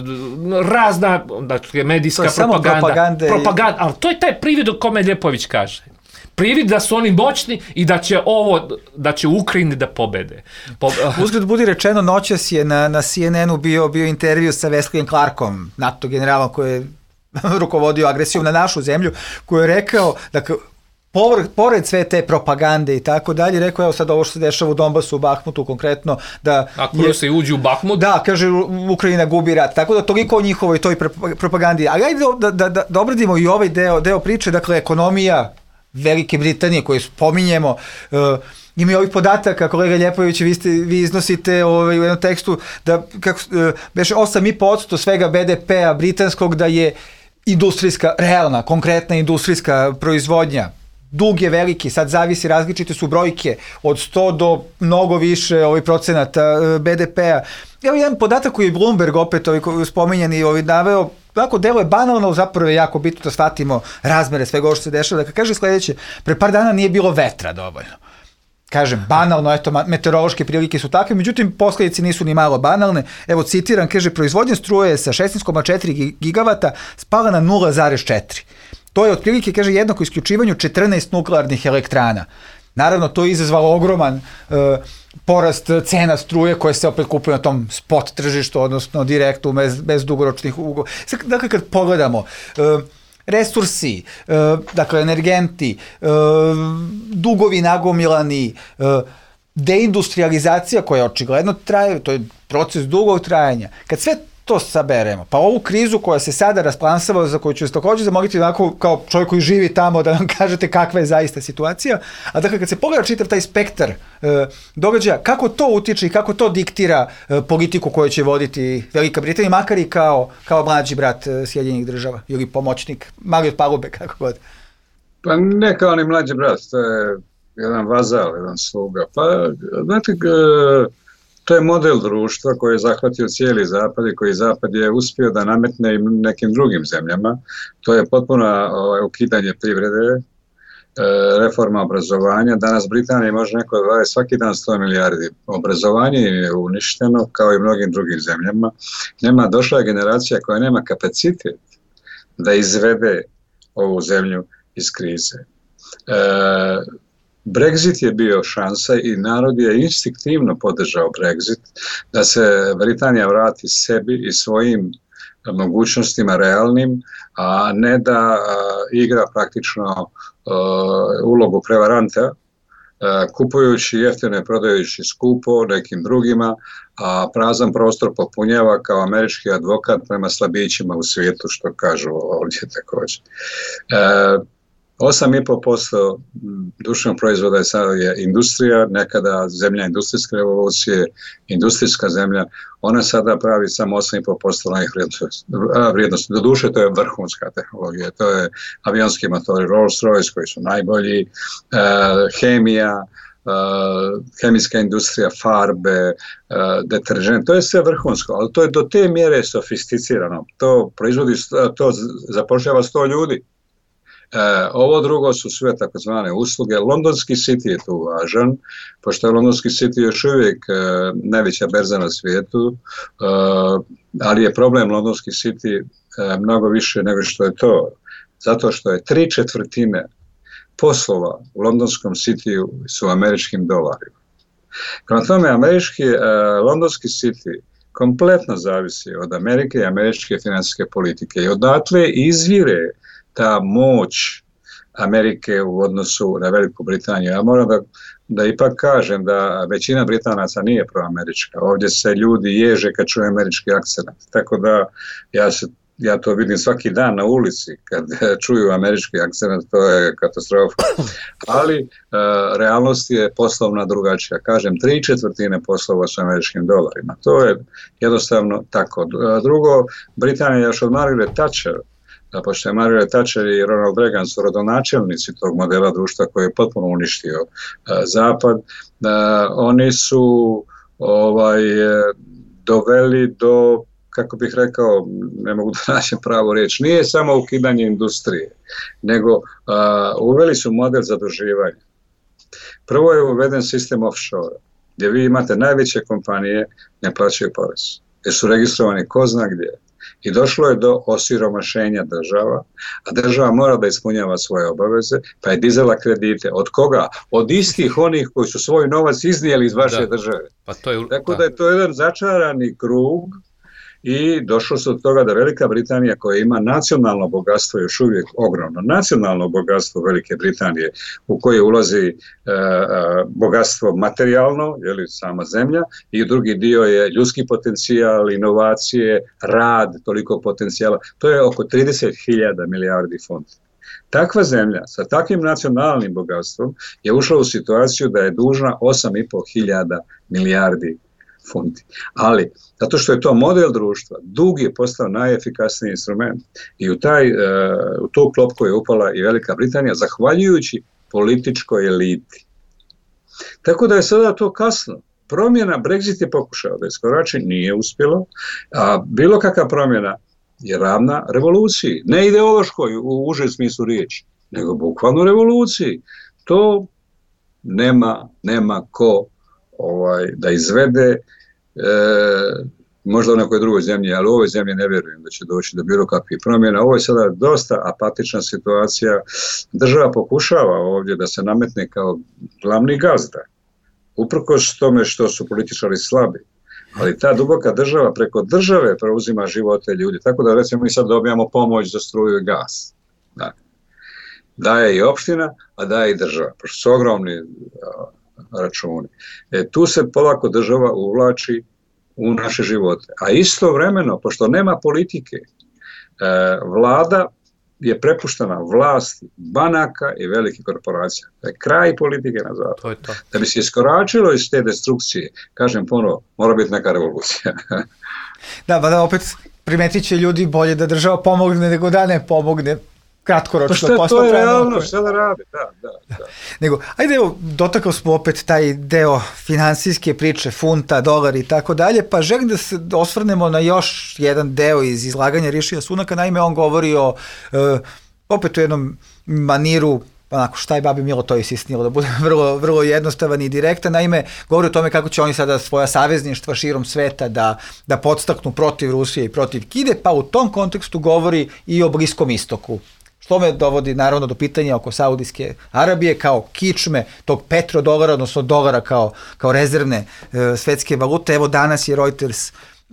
razna, dakle, medijska propaganda, propaganda, ali to je taj privid o kome Ljepović kaže. Privid da su oni moćni i da će ovo, da će Ukrajini da pobede. Po, Uzgled budi rečeno, noćas je na, na C N N-u bio, bio intervju sa Wesleyem Clarkom, NATO generalom koji je rukovodio agresijom na našu zemlju, koji je rekao, dakle, Povrh, pored sve te propagande i tako dalje, rekao, evo sad ovo što se dešava u Donbasu, u Bahmutu konkretno, da... Ako je, se uđu u Bahmut? Da, kaže, Ukrajina gubi rat, tako da toliko o njihovoj toj propagandi. Ali ajde da, da, da, da obradimo i ovaj deo, deo priče, dakle, ekonomija Velike Britanije koju spominjemo, uh, ima i ovih podataka, kolega Ljepović, vi, ste, vi iznosite ovaj, u jednom tekstu da kako, uh, beše osam i po posto svega B D P-a britanskog da je industrijska, realna, konkretna industrijska proizvodnja. Dug je veliki, sad zavisi, različite su brojke od sto do mnogo više ovaj procenata B D P-a. Evo jedan podatak koji je Bloomberg opet ovaj, spominjan i ovaj, naveo, tako delo je banalno, zapravo je jako bitno da shvatimo razmere svega ovo što se dešava. Dakle, kaže sledeće, pre par dana nije bilo vetra dovoljno. Kažem, banalno, eto, meteorološke prilike su takve, međutim, posljedice nisu ni malo banalne. Evo, citiram, kaže, proizvodnja struje sa šesnaest zarez četiri gigavata spala na nula zarez četiri. To je otprilike, kaže, jednako isključivanju četrnaest nuklearnih elektrana. Naravno, to je izazvalo ogroman uh, porast cena struje koje se opet kupuju na tom spot tržištu, odnosno direktno bez, bez dugoročnih ugovora. Dakle, kad pogledamo, uh, resursi, dakle energenti, dugovi nagomilani, deindustrializacija koja očigledno traje, to je proces dugog trajanja. Kad sve to saberemo, pa ovu krizu koja se sada rasplansava, za koju ću vas također zamoliti onako kao čovjek koji živi tamo da nam kažete kakva je zaista situacija, a dakle kad se pogleda čitav taj spektar e, događaja, kako to utječe i kako to diktira e, politiku koju će voditi Velika Britanija, makar i kao, kao mlađi brat e, Sjedinjenih država ili pomoćnik, mali od palube, kako god. Pa ne kao ni mlađi brat, to je jedan vazal, jedan sluga. Pa, znate, to je model društva koji je zahvatio cijeli Zapad i koji Zapad je uspio da nametne i nekim drugim zemljama. To je potpuno ukidanje privrede, reforma obrazovanja. Danas Britanija može neko da daje svaki dan sto milijardi. Obrazovanje je uništeno kao i mnogim drugim zemljama. Nema, došla je generacija koja nema kapacitet da izvede ovu zemlju iz krize. E, Brexit je bio šansa i narod je instinktivno podržao Brexit, da se Britanija vrati sebi i svojim mogućnostima realnim, a ne da igra praktično ulogu prevaranta, kupujući jeftino i prodajući skupo nekim drugima, a prazan prostor popunjava kao američki advokat prema slabićima u svijetu, što kažu ovdje također. osam i pol posto društvenog proizvoda je industrija, nekada zemlja industrijske revolucije, industrijska zemlja, ona sada pravi samo osam i pol posto novih vrijednosti. Do duše to je vrhunska tehnologija, to je avionski motori Rolls-Royce koji su najbolji, hemija, hemijska industrija, farbe, deteržent, to je sve vrhunsko, ali to je do te mjere sofisticirano, to proizvodi, to zapošljava sto ljudi. E, ovo drugo su sve takozvane usluge. Londonski City je tu važan, pošto je Londonski City još uvijek e, najveća berza na svijetu, e, ali je problem Londonski City e, mnogo više nego što je to, zato što je tri četvrtine poslova u Londonskom Cityu su američkim dolarima. Prema tome, američki, e, Londonski City kompletno zavisi od Amerike i američke financijske politike i odatle izvire ta moć Amerike u odnosu na Veliku Britaniju. Ja moram da, da ipak kažem da većina Britanaca nije proamerička. Ovdje se ljudi ježe kad čuje američki akcent. Tako da ja, se, ja to vidim svaki dan na ulici kad čuju američki akcent, to je katastrofa. Ali e, realnost je poslovna drugačija. Kažem, tri četvrtine poslova su američkim dolarima. To je jednostavno tako. Drugo, Britanija još od Margaret Thatcher, da pošto je Margaret Thatcher i Ronald Reagan su rodonačelnici tog modela društva koji je potpuno uništio uh, Zapad, uh, oni su ovaj, doveli do, kako bih rekao, ne mogu da nađem pravu riječ, nije samo ukidanje industrije, nego uh, uveli su model zaduživanja. Prvo je uveden sistem offshore, gdje vi imate najveće kompanije, ne plaćaju porez, jer su registrovani ko zna gdje. I došlo je do osiromašenja država, a država mora da ispunjava svoje obaveze, pa je dizala kredite. Od koga? Od istih onih koji su svoj novac iznijeli iz vaše da. države. Pa to je, Tako da. da je to jedan začarani krug i došlo se od toga da Velika Britanija, koja ima nacionalno bogatstvo, još uvijek ogromno, nacionalno bogatstvo Velike Britanije, u koje ulazi e, bogatstvo materijalno, jeli, sama zemlja, i drugi dio je ljudski potencijal, inovacije, rad, toliko potencijala, to je oko trideset hiljada milijardi funti. Takva zemlja sa takvim nacionalnim bogatstvom je ušla u situaciju da je dužna osam i pol hiljada milijardi funti. Ali, zato što je to model društva, dug je postao najefikasniji instrument i u, taj, uh, u tu klopku je upala i Velika Britanija, zahvaljujući političkoj eliti. Tako da je sada to kasno. Promjena, Brexit je pokušao da iskorači, nije uspjelo, a bilo kakva promjena je ravna revoluciji. Ne ideološkoj u užem smislu riječi, nego bukvalno revoluciji. To nema, nema ko ovaj, da izvede, e, možda u nekoj drugoj zemlji, ali u ovoj zemlji ne vjerujem da će doći do bilo kakvih promjena. Ovo je sada dosta apatična situacija. Država pokušava ovdje da se nametne kao glavni gazda, uprkos tome što su političari slabi. Ali ta duboka država preko države preuzima živote ljudi. Tako da recimo mi sad dobijamo pomoć za struju i gas. Da. Daje i opština, a daje i država, pošto su ogromni a, računi. E, tu se polako država uvlači u naše živote. A istovremeno, pošto nema politike, e, vlada je prepuštena vlasti banaka i velikih korporacija. To je kraj politike na zapadu. To je to. Da bi se iskoračilo iz te destrukcije, kažem ponovo, mora biti neka revolucija. Da, pa da opet primetit će ljudi bolje da država pomogne nego da ne pomogne kratkoročno. Pa što to je realno, šta da radi, da, da, da. Nego, ajde evo, dotakao smo opet taj deo finansijske priče, funta, dolar i tako dalje, pa želim da se osvrnemo na još jedan deo iz izlaganja Rišija Sunaka, naime on govori o, uh, opet u jednom maniru, onako, šta je babi milo, to je isisnilo, da bude vrlo, vrlo jednostavan i direktan. Naime, govori o tome kako će oni sada svoja savezništva širom sveta da, da podstaknu protiv Rusije i protiv Kine, pa u tom kontekstu govori i o Bliskom istoku. Što me dovodi naravno do pitanja oko Saudijske Arabije kao kičme tog petrodolara, odnosno dolara kao, kao rezervne e, svetske valute. Evo danas je Reuters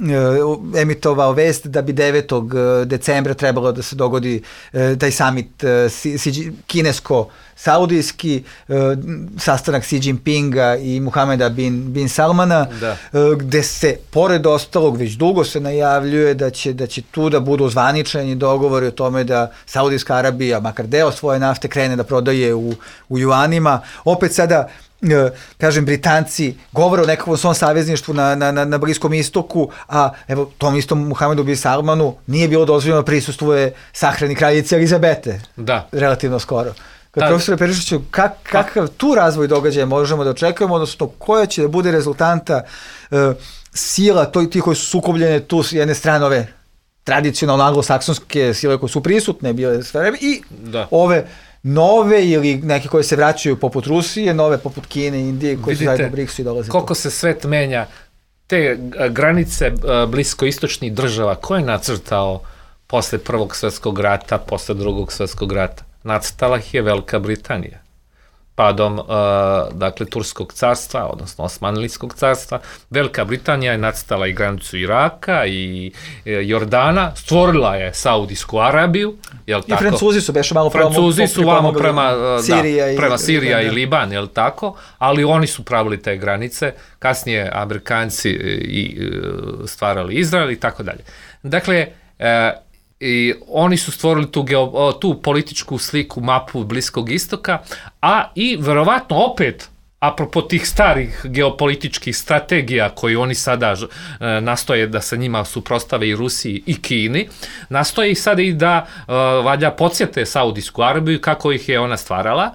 e, emitovao vest da bi devetog decembra trebalo da se dogodi e, taj summit e, si, si, kinesko-saudijski, e, sastanak Xi Jinpinga i Muhameda bin, bin Salmana, da. e, gde se, pored ostalog, već dugo se najavljuje da će, da će tu da budu zvaničeni dogovori o tome da Saudijska Arabija, makar deo svoje nafte, krene da prodaje u, u juanima. Opet sada, kažem, Britanci govore o nekakvom svom savezništvu na, na, na Bliskom istoku, a evo tom istom Muhamedu bin Salmanu nije bilo dozvoljeno da prisustvuje sahrani kraljice Elizabete. Da. Relativno skoro. Kad Da. profesore Perišiću, kak, kakav tu razvoj događaja možemo da očekujemo, odnosno koja će da bude rezultanta uh, sila to, ti koji su sukobljene tu s jedne strane ove tradicionalno anglosaksonske sile koje su prisutne bile sve vreme i Da. ove nove ili neke koje se vraćaju poput Rusije, nove poput Kine i Indije koji su zajedno u briksu i dolaze. Koliko se svet menja, te granice bliskoistočnih država, ko je nacrtao posle Prvog svjetskog rata, posle Drugog svjetskog rata? Nacrtala ih je Velika Britanija. Padom, uh, dakle, Turskog carstva, odnosno Osmanlijskog carstva, Velika Britanija je nacrtala i granicu Iraka i e, Jordana, stvorila je Saudijsku Arabiju, jel I tako? Francuzi su beše malo Francuzi su vamo prema, Sirija, da, i, prema Sirija i, i Liban, jel tako? Ali oni su pravili te granice, kasnije Amerikanci i stvarali Izrael i tako dalje. Dakle, e, i oni su stvorili tu, geo, tu političku sliku, mapu Bliskog istoka, a i verovatno opet, apropo tih starih geopolitičkih strategija koji oni sada e, nastoje da se njima suprotstave i Rusiji i Kini, nastoje i sada i da e, valjda podsjete Saudijsku Arabiju kako ih je ona stvarala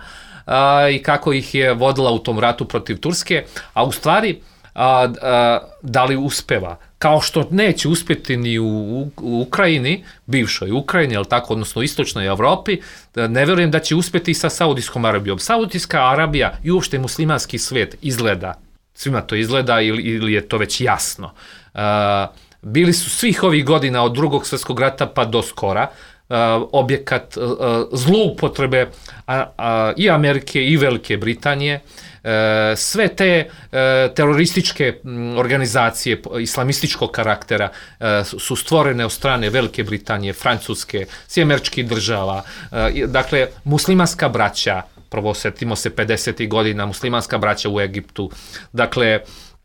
e, i kako ih je vodila u tom ratu protiv Turske, a u stvari a, a, da li uspeva? Kao što neće uspjeti ni u, u, u Ukrajini, bivšoj Ukrajini, jel tako, odnosno istočnoj Evropi, ne vjerujem da će uspjeti i sa Saudijskom Arabijom. Saudijska Arabija i uopšte muslimanski svijet izgleda, svima to izgleda ili, ili je to već jasno. Uh, bili su svih ovih godina od Drugog svjetskog rata pa do skora uh, objekat uh, zloupotrebe uh, uh, i Amerike i Velike Britanije. E, sve te e, terorističke organizacije islamističkog karaktera e, su stvorene od strane Velike Britanije, Francuske, Sjedinjenih Američkih Država, e, dakle muslimanska braća, prvo setimo se pedesetih godina, muslimanska braća u Egiptu, dakle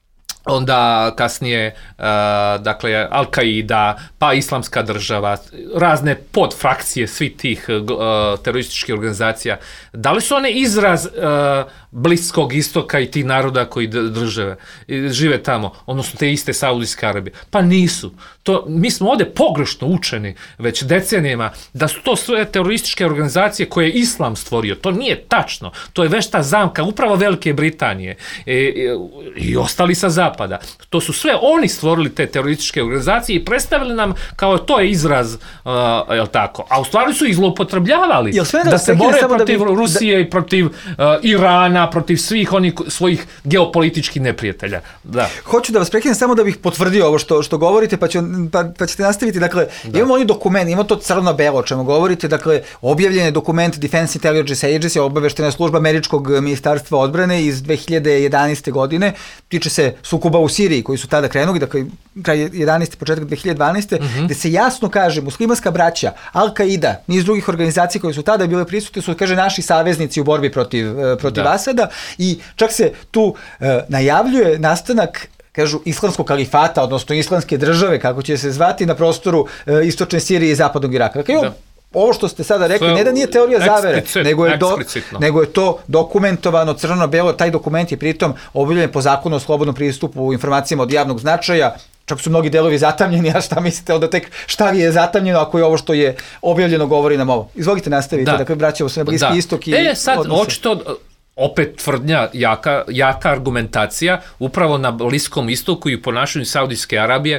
onda kasnije, uh, dakle, Al-Qaida, pa Islamska država, razne podfrakcije svih tih uh, terorističkih organizacija. Da li su one izraz uh, Bliskog istoka i tih naroda koji drže, žive tamo, odnosno te iste Saudijske Arabije? Pa nisu. To, mi smo ovdje pogrešno učeni već decenijama da su to sve terorističke organizacije koje je Islam stvorio. To nije tačno. To je vešta zamka upravo Velike Britanije i, i, i ostali sa zapada. To su sve oni stvorili te terorističke organizacije i predstavili nam kao to je izraz, uh, jel tako? A u stvari su ih zloupotrebljavali da, da se bore protiv da bi, Rusije da... i protiv uh, Irana, protiv svih onih svojih geopolitičkih neprijatelja. Da. Hoću da vas prekinem samo da bih potvrdio ovo što, što govorite, pa, ću, pa, pa ćete nastaviti. Dakle, da. Imamo oni dokument, imamo to crno-belo o čemu govorite, dakle, objavljen je dokument Defense Intelligence Agency, obaveštena služba američkog ministarstva odbrane iz dve hiljade jedanaeste godine, tiče se sukoba sukoba u Siriji koji su tada krenuli, dakle kraj jedanaeste. početak dve hiljade dvanaeste. Mm-hmm. gde se jasno kaže muslimanska braća, Al-Qaida, niz drugih organizacija koje su tada bile prisutne su, kaže, naši saveznici u borbi protiv, protiv Asada i čak se tu e, najavljuje nastanak, kažu, islamskog kalifata, odnosno islamske države, kako će se zvati, na prostoru e, istočne Sirije i zapadnog Iraka. Dakle, da. Ovo što ste sada rekli, ne da nije teorija zavere, nego je, do, nego je to dokumentovano crno-belo, taj dokument je pritom objavljen po zakonu o slobodnom pristupu informacijama od javnog značaja, čak su mnogi delovi zatamljeni, a šta mislite onda tek šta je zatamljeno ako je ovo što je objavljeno govori nam ovo. Izvolite nastaviti, da. Dakle, vraćamo se na Bliski da. istok i e, sad, odnose. Očito, opet tvrdnja, jaka, jaka argumentacija, upravo na Bliskom istoku i u ponašanju Saudijske Arabije,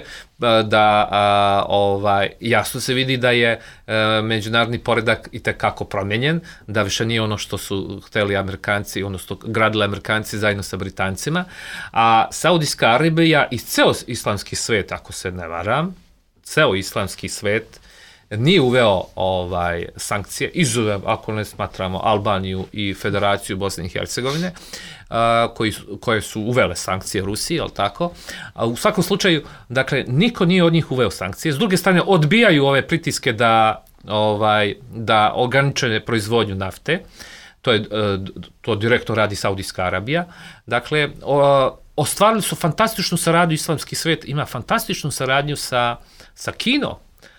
da a, ovaj, jasno se vidi da je e, međunarodni poredak itekako promenjen, da više nije ono što su hteli Amerikanci, odnosno gradili Amerikanci zajedno sa Britancima, a Saudijska Arabija i ceo islamski svet, ako se ne varam, ceo islamski svet nije uveo ovaj, sankcije, izuzev ako ne smatramo Albaniju i Federaciju Bosne i Hercegovine, a, koji, koje su uvele sankcije Rusiji, jel tako? A u svakom slučaju, dakle, niko nije od njih uveo sankcije. S druge strane, odbijaju ove pritiske da, ovaj, da ograničene proizvodnju nafte, to, je, to direktno radi Saudijska Arabija. Dakle, o, ostvarili su fantastičnu saradnju, islamski svet ima fantastičnu saradnju sa, sa Kinom,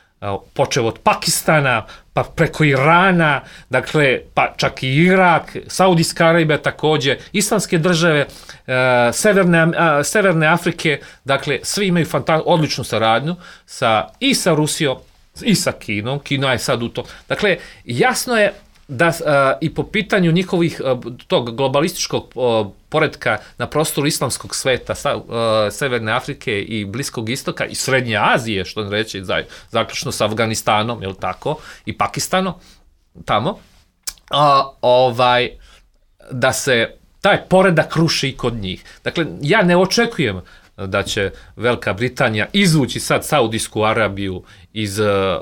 počeo od Pakistana, pa preko Irana, dakle, pa čak i Irak, Saudijska Arabija takođe, islamske države, e, severne, a, severne Afrike, dakle, svi imaju fanta- odličnu saradnju sa, i sa Rusijom, i sa Kinom, Kina je sad u to. Dakle, jasno je da a, i po pitanju njihovih a, tog globalističkog a, poretka na prostoru islamskog sveta, sa, a, Severne Afrike i Bliskog istoka i Srednje Azije, što ne reći, zaključno sa Afganistanom, jel tako, i Pakistanom, tamo, a, ovaj, da se taj poredak ruši i kod njih. Dakle, ja ne očekujem da će Velika Britanija izvući sad Saudijsku Arabiju iz,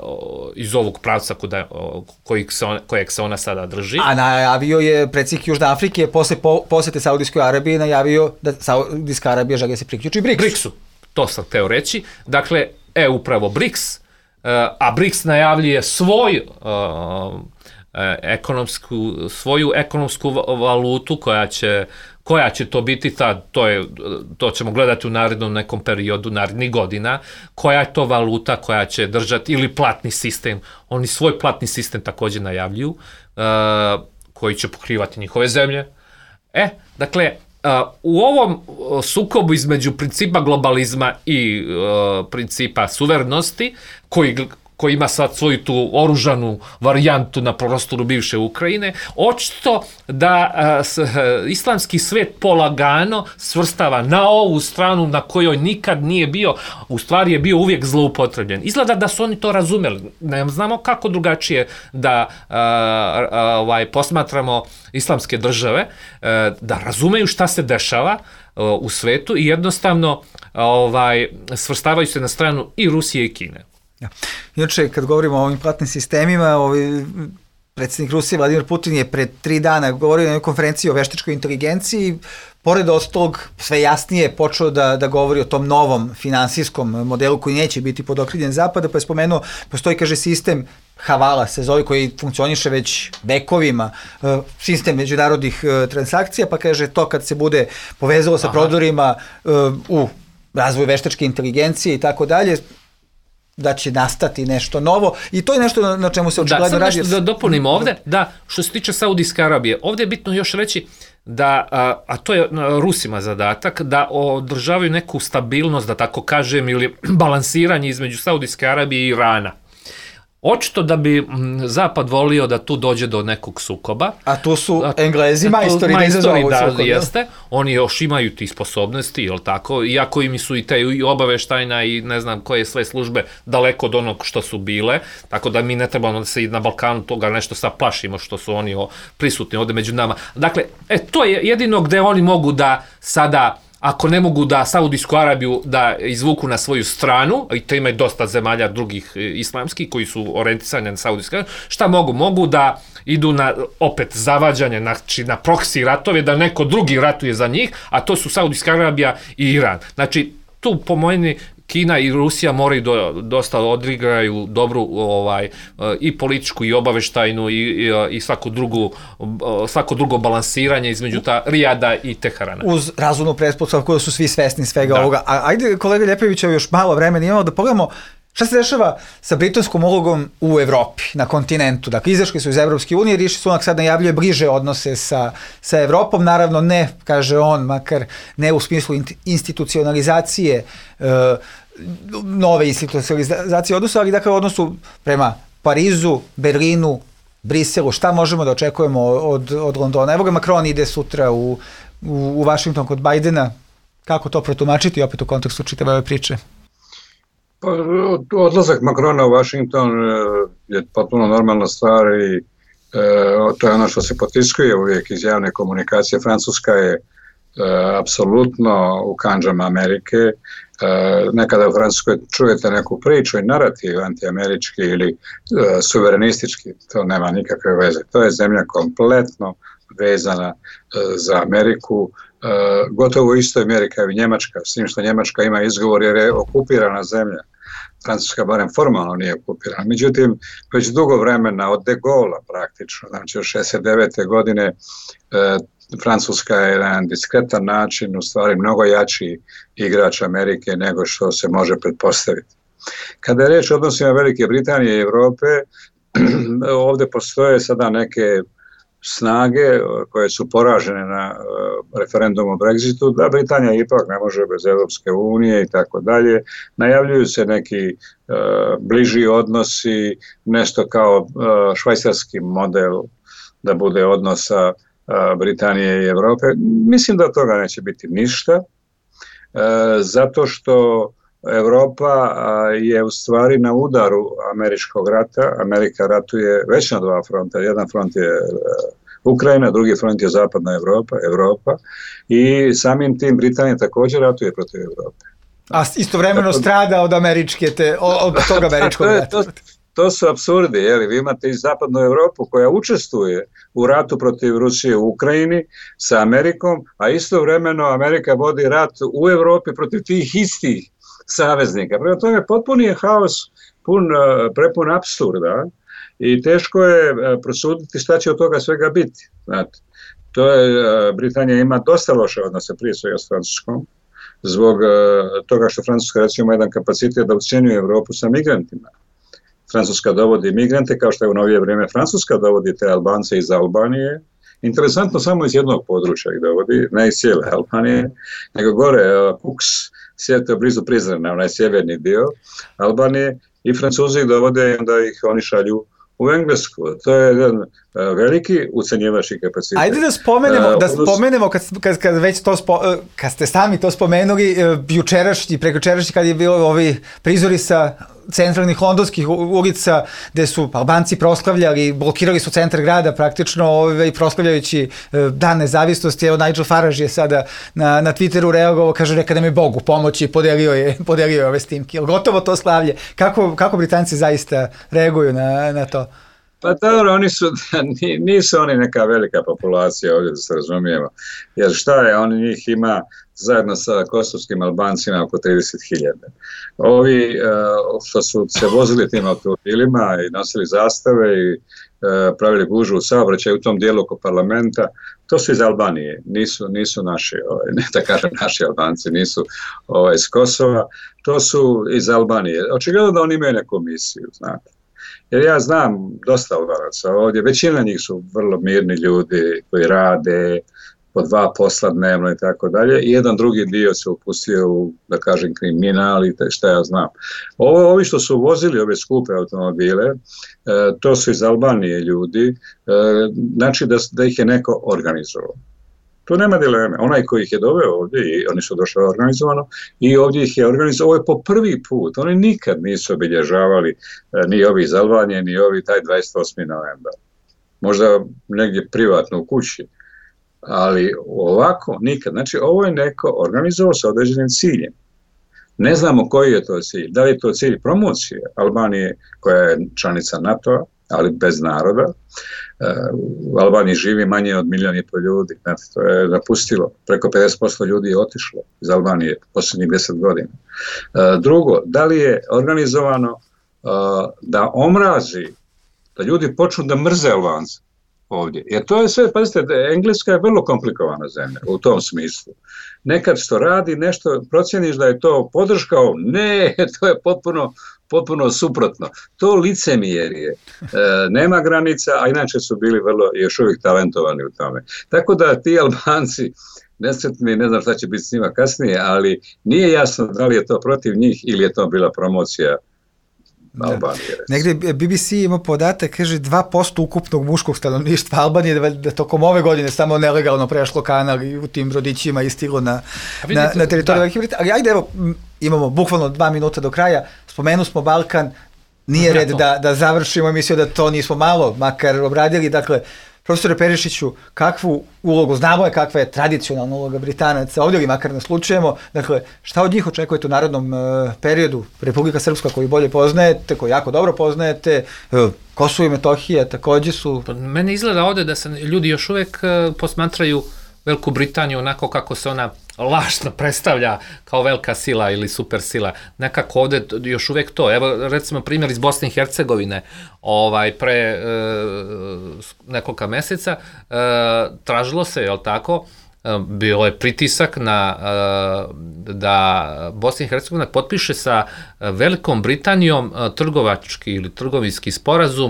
iz ovog pravca kuda, kojeg, se ona, kojeg se ona sada drži. A najavio je predsjednik Južne Afrike posle po, posete Saudijskoj Arabiji najavio da Saudijska Arabija želi se priključi BRICS-u. BRICS-u, to sam teo reći. Dakle, e, upravo BRICS, a BRICS najavljuje svoj uh, ekonomsku, svoju ekonomsku valutu koja će koja će to biti, ta, to, je, to ćemo gledati u narednom nekom periodu, narednih godina, koja je to valuta koja će držati, ili platni sistem, oni svoj platni sistem također najavljuju, uh, koji će pokrivati njihove zemlje. E, dakle, uh, u ovom sukobu između principa globalizma i uh, principa suverenosti, koji koji ima sad svoju tu oružanu varijantu na prostoru bivše Ukrajine, očito da a, s, a, islamski svet polagano svrstava na ovu stranu na kojoj nikad nije bio, u stvari je bio uvijek zloupotrebljen. Izgleda da su oni to razumeli. Ne znamo kako drugačije da a, a, ovaj, posmatramo islamske države, a, da razumeju šta se dešava a, u svetu i jednostavno a, ovaj, svrstavaju se na stranu i Rusije i Kine. Ja. Inače, kad govorimo o ovim platnim sistemima, ovi, predsjednik Rusije Vladimir Putin je pred tri dana govorio na konferenciji o veštačkoj inteligenciji, pored ostalog sve jasnije počeo da, da govori o tom novom finansijskom modelu koji neće biti pod okriljem Zapada, pa je spomenuo, postoji, kaže, sistem Havala se zove, koji funkcioniše već vekovima, sistem međunarodnih transakcija, pa kaže to kad se bude povezalo sa prodorima u razvoju veštačke inteligencije i tako dalje, da će nastati nešto novo i to je nešto na čemu se očigledno radi. Da, sam nešto da dopunim ovde, da, što se tiče Saudijske Arabije, ovde je bitno još reći da, a, a to je Rusima zadatak, da održavaju neku stabilnost, da tako kažem, ili balansiranje između Saudijske Arabije i Irana. Očito da bi m, Zapad volio da tu dođe do nekog sukoba. A tu su Englezi majstori da izazovu sukob. Jeste, oni još imaju ti sposobnosti, jel tako, iako im su i te i obaveštajna i ne znam koje sve službe daleko od onog što su bile, tako da mi ne trebamo da se i na Balkanu toga nešto sad plašimo što su oni o, prisutni ovde među nama. Dakle, e, to je jedino gde oni mogu da sada, ako ne mogu da Saudijsku Arabiju da izvuku na svoju stranu, i to ima dosta zemalja drugih islamskih koji su orijentisani na Saudijsku Arabiju, šta mogu? Mogu da idu na opet zavađanje, znači na proksi ratove, da neko drugi ratuje za njih, a to su Saudijska Arabija i Iran. Znači, tu po mojeni Kina i Rusija moraju do, dosta odigraju dobru ovaj, i političku i obaveštajnu i, i, i svako, drugu, svako drugo balansiranje između ta Rijada i Teherana. Uz razumnu pretpostavku da su svi svesni svega da. ovoga. A ajde, kolega Ljepojevića, još malo vremena imamo da pogledamo šta se dešava sa britanskom ulogom u Evropi, na kontinentu. Dakle, izašli su iz Evropske unije, Riši Sunak sad najavljuje bliže odnose sa, sa Evropom, naravno ne, kaže on, makar ne u smislu institucionalizacije, e, nove institucionalizacije odnosa, ali dakle u odnosu prema Parizu, Berlinu, Briselu, šta možemo da očekujemo od, od Londona? Evo ga, Macron ide sutra u, u, u Washington kod Bajdena, kako to protumačiti opet u kontekstu čitave ove priče? Pa, odlazak Macrona u Washington je potpuno normalna stvar i e, to je ono što se potiskuje uvijek iz javne komunikacije. Francuska je e, apsolutno u kandžama Amerike. E, nekada u Francuskoj čujete neku priču i narativ antiamerički ili e, suverenistički, to nema nikakve veze. To je zemlja kompletno vezana e, za Ameriku, e, gotovo u istoj mjeri kao i Njemačka, s tim što Njemačka ima izgovor jer je okupirana zemlja. Francuska barem formalno nije okupirana. Međutim, već dugo vremena, od De Gaulle praktično, znači od šezdeset devete godine, e, Francuska je na jedan diskretan način, u stvari mnogo jači igrač Amerike nego što se može pretpostaviti. Kada je reč o odnosima Velike Britanije i Evrope, ovdje postoje sada neke snage koje su poražene na referendumu o Brexitu, da Britanija ipak ne može bez Evropske unije i tako dalje. Najavljuju se neki uh, bliži odnosi, nešto kao uh, švajcarski model da bude odnosa uh, Britanije i Evrope. Mislim da toga neće biti ništa, uh, zato što Evropa je u stvari na udaru američkog rata. Amerika ratuje već na dva fronta. Jedan front je Ukrajina, drugi front je zapadna Evropa, Evropa i samim tim Britanija također ratuje protiv Evrope. A istovremeno Tako, strada od američke, te, od tog američkog rata. To, to, to su apsurdi, jeli? Vi imate i zapadnu Evropu koja učestvuje u ratu protiv Rusije u Ukrajini sa Amerikom, a istovremeno Amerika vodi rat u Evropi protiv tih istih saveznika. Prema tome potpuni je haos, pun, prepun apsurda i teško je prosuditi šta će od toga svega biti. Znate, to je, Britanija ima dosta loše odnose prije svega s Francuskom, zbog toga što Francuska recimo jedan kapacitet da ucjenjuje Evropu sa migrantima. Francuska dovodi migrante, kao što je u novije vrijeme Francuska dovodi te Albance iz Albanije. Interesantno, samo iz jednog područja ih dovodi, ne iz cijele Albanije, nego gore Kuks, sjedite blizu Prizrena, onaj sjeverni dio Albanije, i Francuzi ih dovode i onda ih oni šalju u Englesku. To je jedan uh, veliki ucenjivački kapacitet. Ajde da spomenemo, uh, da spomenemo kad, kad, kad već to spo, kad ste sami to spomenuli, uh, jučerašnji, prekočerašnji, kad je bilo ovi prizori sa centralnih londonskih ulica gde su Albanci proslavljali, blokirali su centar grada praktično ove, proslavljajući uh, dan nezavisnosti. Evo Nigel Farage je sada na, na Twitteru reagovao, kaže neka nam je Bogu pomoći, podelio je, podelio je ove snimke. Gotovo to slavlje. Kako, kako Britanci zaista reaguju na, na to? Pa dobro, oni su, nisu oni neka velika populacija ovdje, da se razumijemo. Jer šta je, oni njih ima zajedno sa kosovskim Albancima oko trideset hiljada. Ovi što su se vozili tim automobilima i nosili zastave i pravili gužvu u saobraćaju u tom dijelu oko parlamenta, to su iz Albanije, nisu, nisu naši, ovaj, ne da kažem naši Albanci, nisu ovaj, iz Kosova, to su iz Albanije. Očigledno da oni imaju neku misiju, znate. Jer ja znam dosta Albanaca ovdje, većina njih su vrlo mirni ljudi koji rade po dva posla dnevno i tako dalje, i jedan drugi dio se upustio u, da kažem, kriminal i šta ja znam. Ovo, ovi što su vozili ove skupe automobile, e, to su iz Albanije ljudi, e, znači da, da ih je neko organizovao. To nema dileme. Onaj koji ih je doveo ovdje, i oni su došli organizovano, i ovdje ih je organizovao, ovo je po prvi put. Oni nikad nisu obilježavali e, ni ovi iz Albanije, ni ovi taj dvadeset osmi novembar. Možda negdje privatno u kući, ali ovako nikad. Znači, ovo je neko organizovao sa određenim ciljem. Ne znamo koji je to cilj. Da li je to cilj promocije Albanije, koja je članica NATO-a, ali bez naroda. U Albaniji živi manje od milijon i pol ljudi, znači, to je napustilo, preko pedeset posto ljudi je otišlo iz Albanije posljednjih deset godina. Drugo, da li je organizovano da omrazi, da ljudi počnu da mrze Albance ovdje, jer to je sve, pazite, Engleska je vrlo komplikovana zemlja u tom smislu. Nekad što radi nešto, procjeniš da je to podrška, ne, to je potpuno potpuno suprotno. To licemjerje e, nema granica, a inače su bili vrlo još uvijek talentovani u tome. Tako da ti Albanci, nesretni, ne znam šta će biti s njima kasnije, ali nije jasno da li je to protiv njih ili je to bila promocija Albanije. Negdje B B C ima podatak, kaže dva posto ukupnog muškog stanovništva Albanije da, da tokom ove godine samo nelegalno prešlo kanal i u tim brodićima i stiglo na, na, na teritoriju Velike Britanije. Ali ajde, evo, imamo bukvalno dva minuta do kraja, spomenu smo Balkan, nije red da, da završimo emisiju da to nismo malo, makar obradili, dakle, profesore Perišiću, kakvu ulogu, znamo je kakva je tradicionalna uloga Britanaca, ovdje li makar naslučujemo, dakle, šta od njih očekujete u narodnom uh, periodu? Republika Srpska koju bolje poznajete, koju jako dobro poznajete, uh, Kosovo i Metohija također su... Pa mene izgleda ovdje da se ljudi još uvijek uh, posmatraju Veliku Britaniju onako kako se ona lažno predstavlja kao velika sila ili super sila. Nekako ovdje još uvijek to. Evo recimo primjer iz Bosne i Hercegovine, ovaj, pre e, nekoliko mjeseca e, tražilo se, jel tako, e, bilo je pritisak na e, da Bosna i Hercegovina potpiše sa Velikom Britanijom e, trgovački ili trgovinski sporazum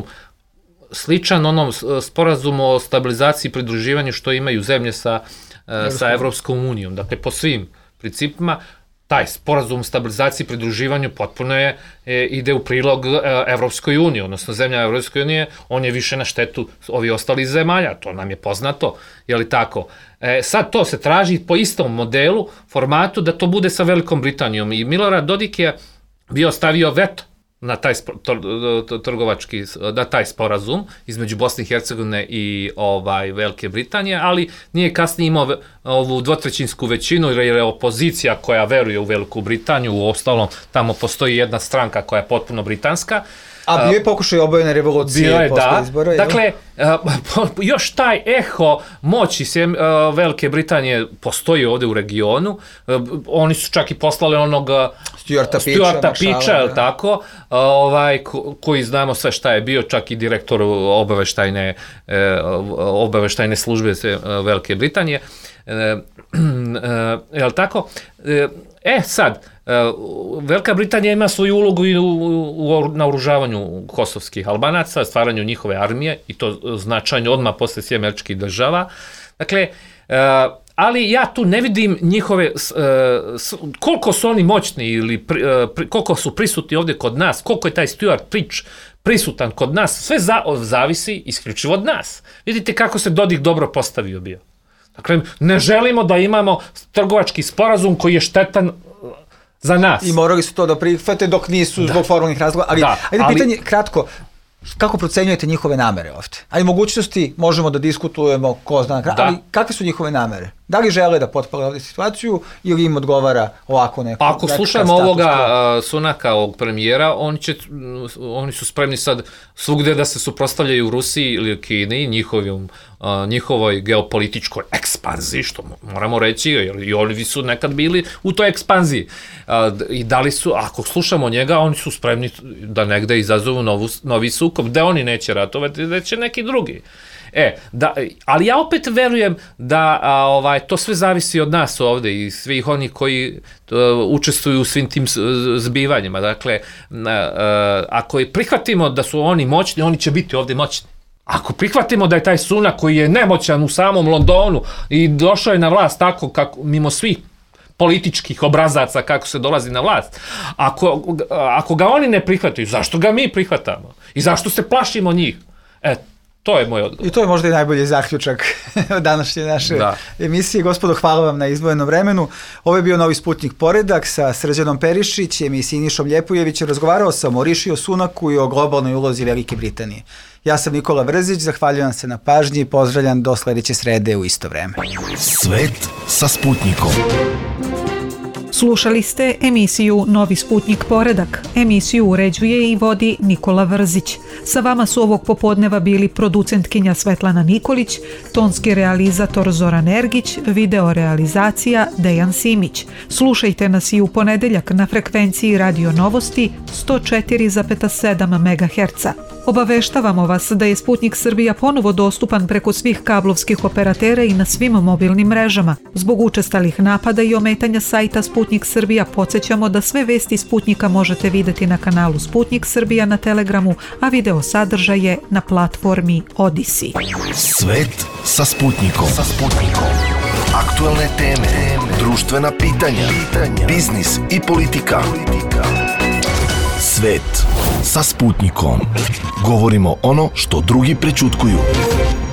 sličan onom sporazumu o stabilizaciji i pridruživanju što imaju zemlje sa sa Evropskom unijom. Dakle, po svim principima, taj sporazum o stabilizaciji i pridruživanju potpuno je, e, ide u prilog e, Evropskoj uniji, odnosno zemlja Evropske unije, on je više na štetu ovih ostalih zemalja, to nam je poznato, je li tako? E, sad to se traži po istom modelu, formatu, da to bude sa Velikom Britanijom i Milorad Dodik je bio stavio veto na taj trgovački, na taj sporazum između Bosne i Hercegovine i ovaj Velike Britanije, ali nije kasnije imao ovu dvotrećinsku većinu jer je opozicija koja veruje u Veliku Britaniju, u ostalom tamo postoji jedna stranka koja je potpuno britanska. A bio je pokušaj obojene revolucije je, posle da. izbora? Dakle, još taj eho moći se Velike Britanije postoji ovdje u regionu. Oni su čak i poslali onog Stuarta Piča, Stuarta Piča, je li tako, ovaj, ko, koji znamo sve šta je bio, čak i direktor obaveštajne, obaveštajne službe Velike Britanije. Je li tako? E sad, Velika Britanija ima svoju ulogu i u, u naoružavanju kosovskih Albanaca, stvaranju njihove armije i to značajno odmah posle svih američkih država. Dakle, ali ja tu ne vidim njihove, koliko su oni moćni ili koliko su prisutni ovdje kod nas, koliko je taj Stuart Pič prisutan kod nas, sve za, zavisi isključivo od nas. Vidite kako se Dodik dobro postavio bio. Dakle, ne želimo da imamo trgovački sporazum koji je štetan za nas. I morali su to da prihvate dok nisu da. Zbog formalnih razloga. Ali, da, ajde ali... pitanje kratko, kako procenjujete njihove namere ovdje? Ali mogućnosti možemo da diskutujemo ko zna, da. Ali kakve su njihove namere? Da li žele da potpale ovdje situaciju ili im odgovara ovako neko? Ako slušamo ovoga uh, Sunaka, ovog premijera, oni, će, oni su spremni sad svugdje da se suprotstavljaju Rusiji ili Kini, njihovim, uh, njihovoj geopolitičkoj ekspanziji, što moramo reći, jer i oni su nekad bili u toj ekspanziji. Uh, I da li su, ako slušamo njega, oni su spremni da negde izazovu novu, novi sukob, da oni neće ratovati, da će neki drugi. E, da, ali ja opet verujem da a, ovaj, to sve zavisi od nas ovdje i svih onih koji a, učestvuju u svim tim zbivanjima. Dakle, a, a, ako prihvatimo da su oni moćni, oni će biti ovdje moćni. Ako prihvatimo da je taj Sunak koji je nemoćan u samom Londonu i došao je na vlast tako kako mimo svih političkih obrazaca kako se dolazi na vlast, ako, ako ga oni ne prihvataju, zašto ga mi prihvatamo? I zašto se plašimo njih? E, to je moj odgovor. I to je možda i najbolji zaključak današnje naše da. emisije. Gospodo, hvala vam na izdvojenom vremenu. Ovo je bio Novi Sputnik Poredak sa Srđanom Perišićem i Sinišom Ljepujevićem. Razgovarao sam o Rišiju Sunaku i o globalnoj ulozi Velike Britanije. Ja sam Nikola Vrzić, zahvaljujem se na pažnji i pozdravljam do sljedeće srede u isto vreme. Svet sa Sputnikom. Slušali ste emisiju Novi Sputnik Poredak. Emisiju uređuje i vodi Nikola Vrzić. Sa vama su ovog popodneva bili producentkinja Svetlana Nikolić, tonski realizator Zoran Ergić, video realizacija Dejan Simić. Slušajte nas i u ponedeljak na frekvenciji Radio Novosti sto četiri zarez sedam megaherca. Obaveštavamo vas da je Sputnik Srbija ponovo dostupan preko svih kablovskih operatera i na svim mobilnim mrežama. Zbog učestalih napada i ometanja sajta Sputnik Srbija podsjećamo da sve vesti Sputnika možete videti na kanalu Sputnik Srbija na Telegramu, a video sadržaje na platformi Odisi. Svet sa Sputnikom. Sa Sputnikom. Aktuelne teme, društvena pitanja, biznis i politika. Svet sa Sputnikom. Govorimo ono što drugi prećutkuju.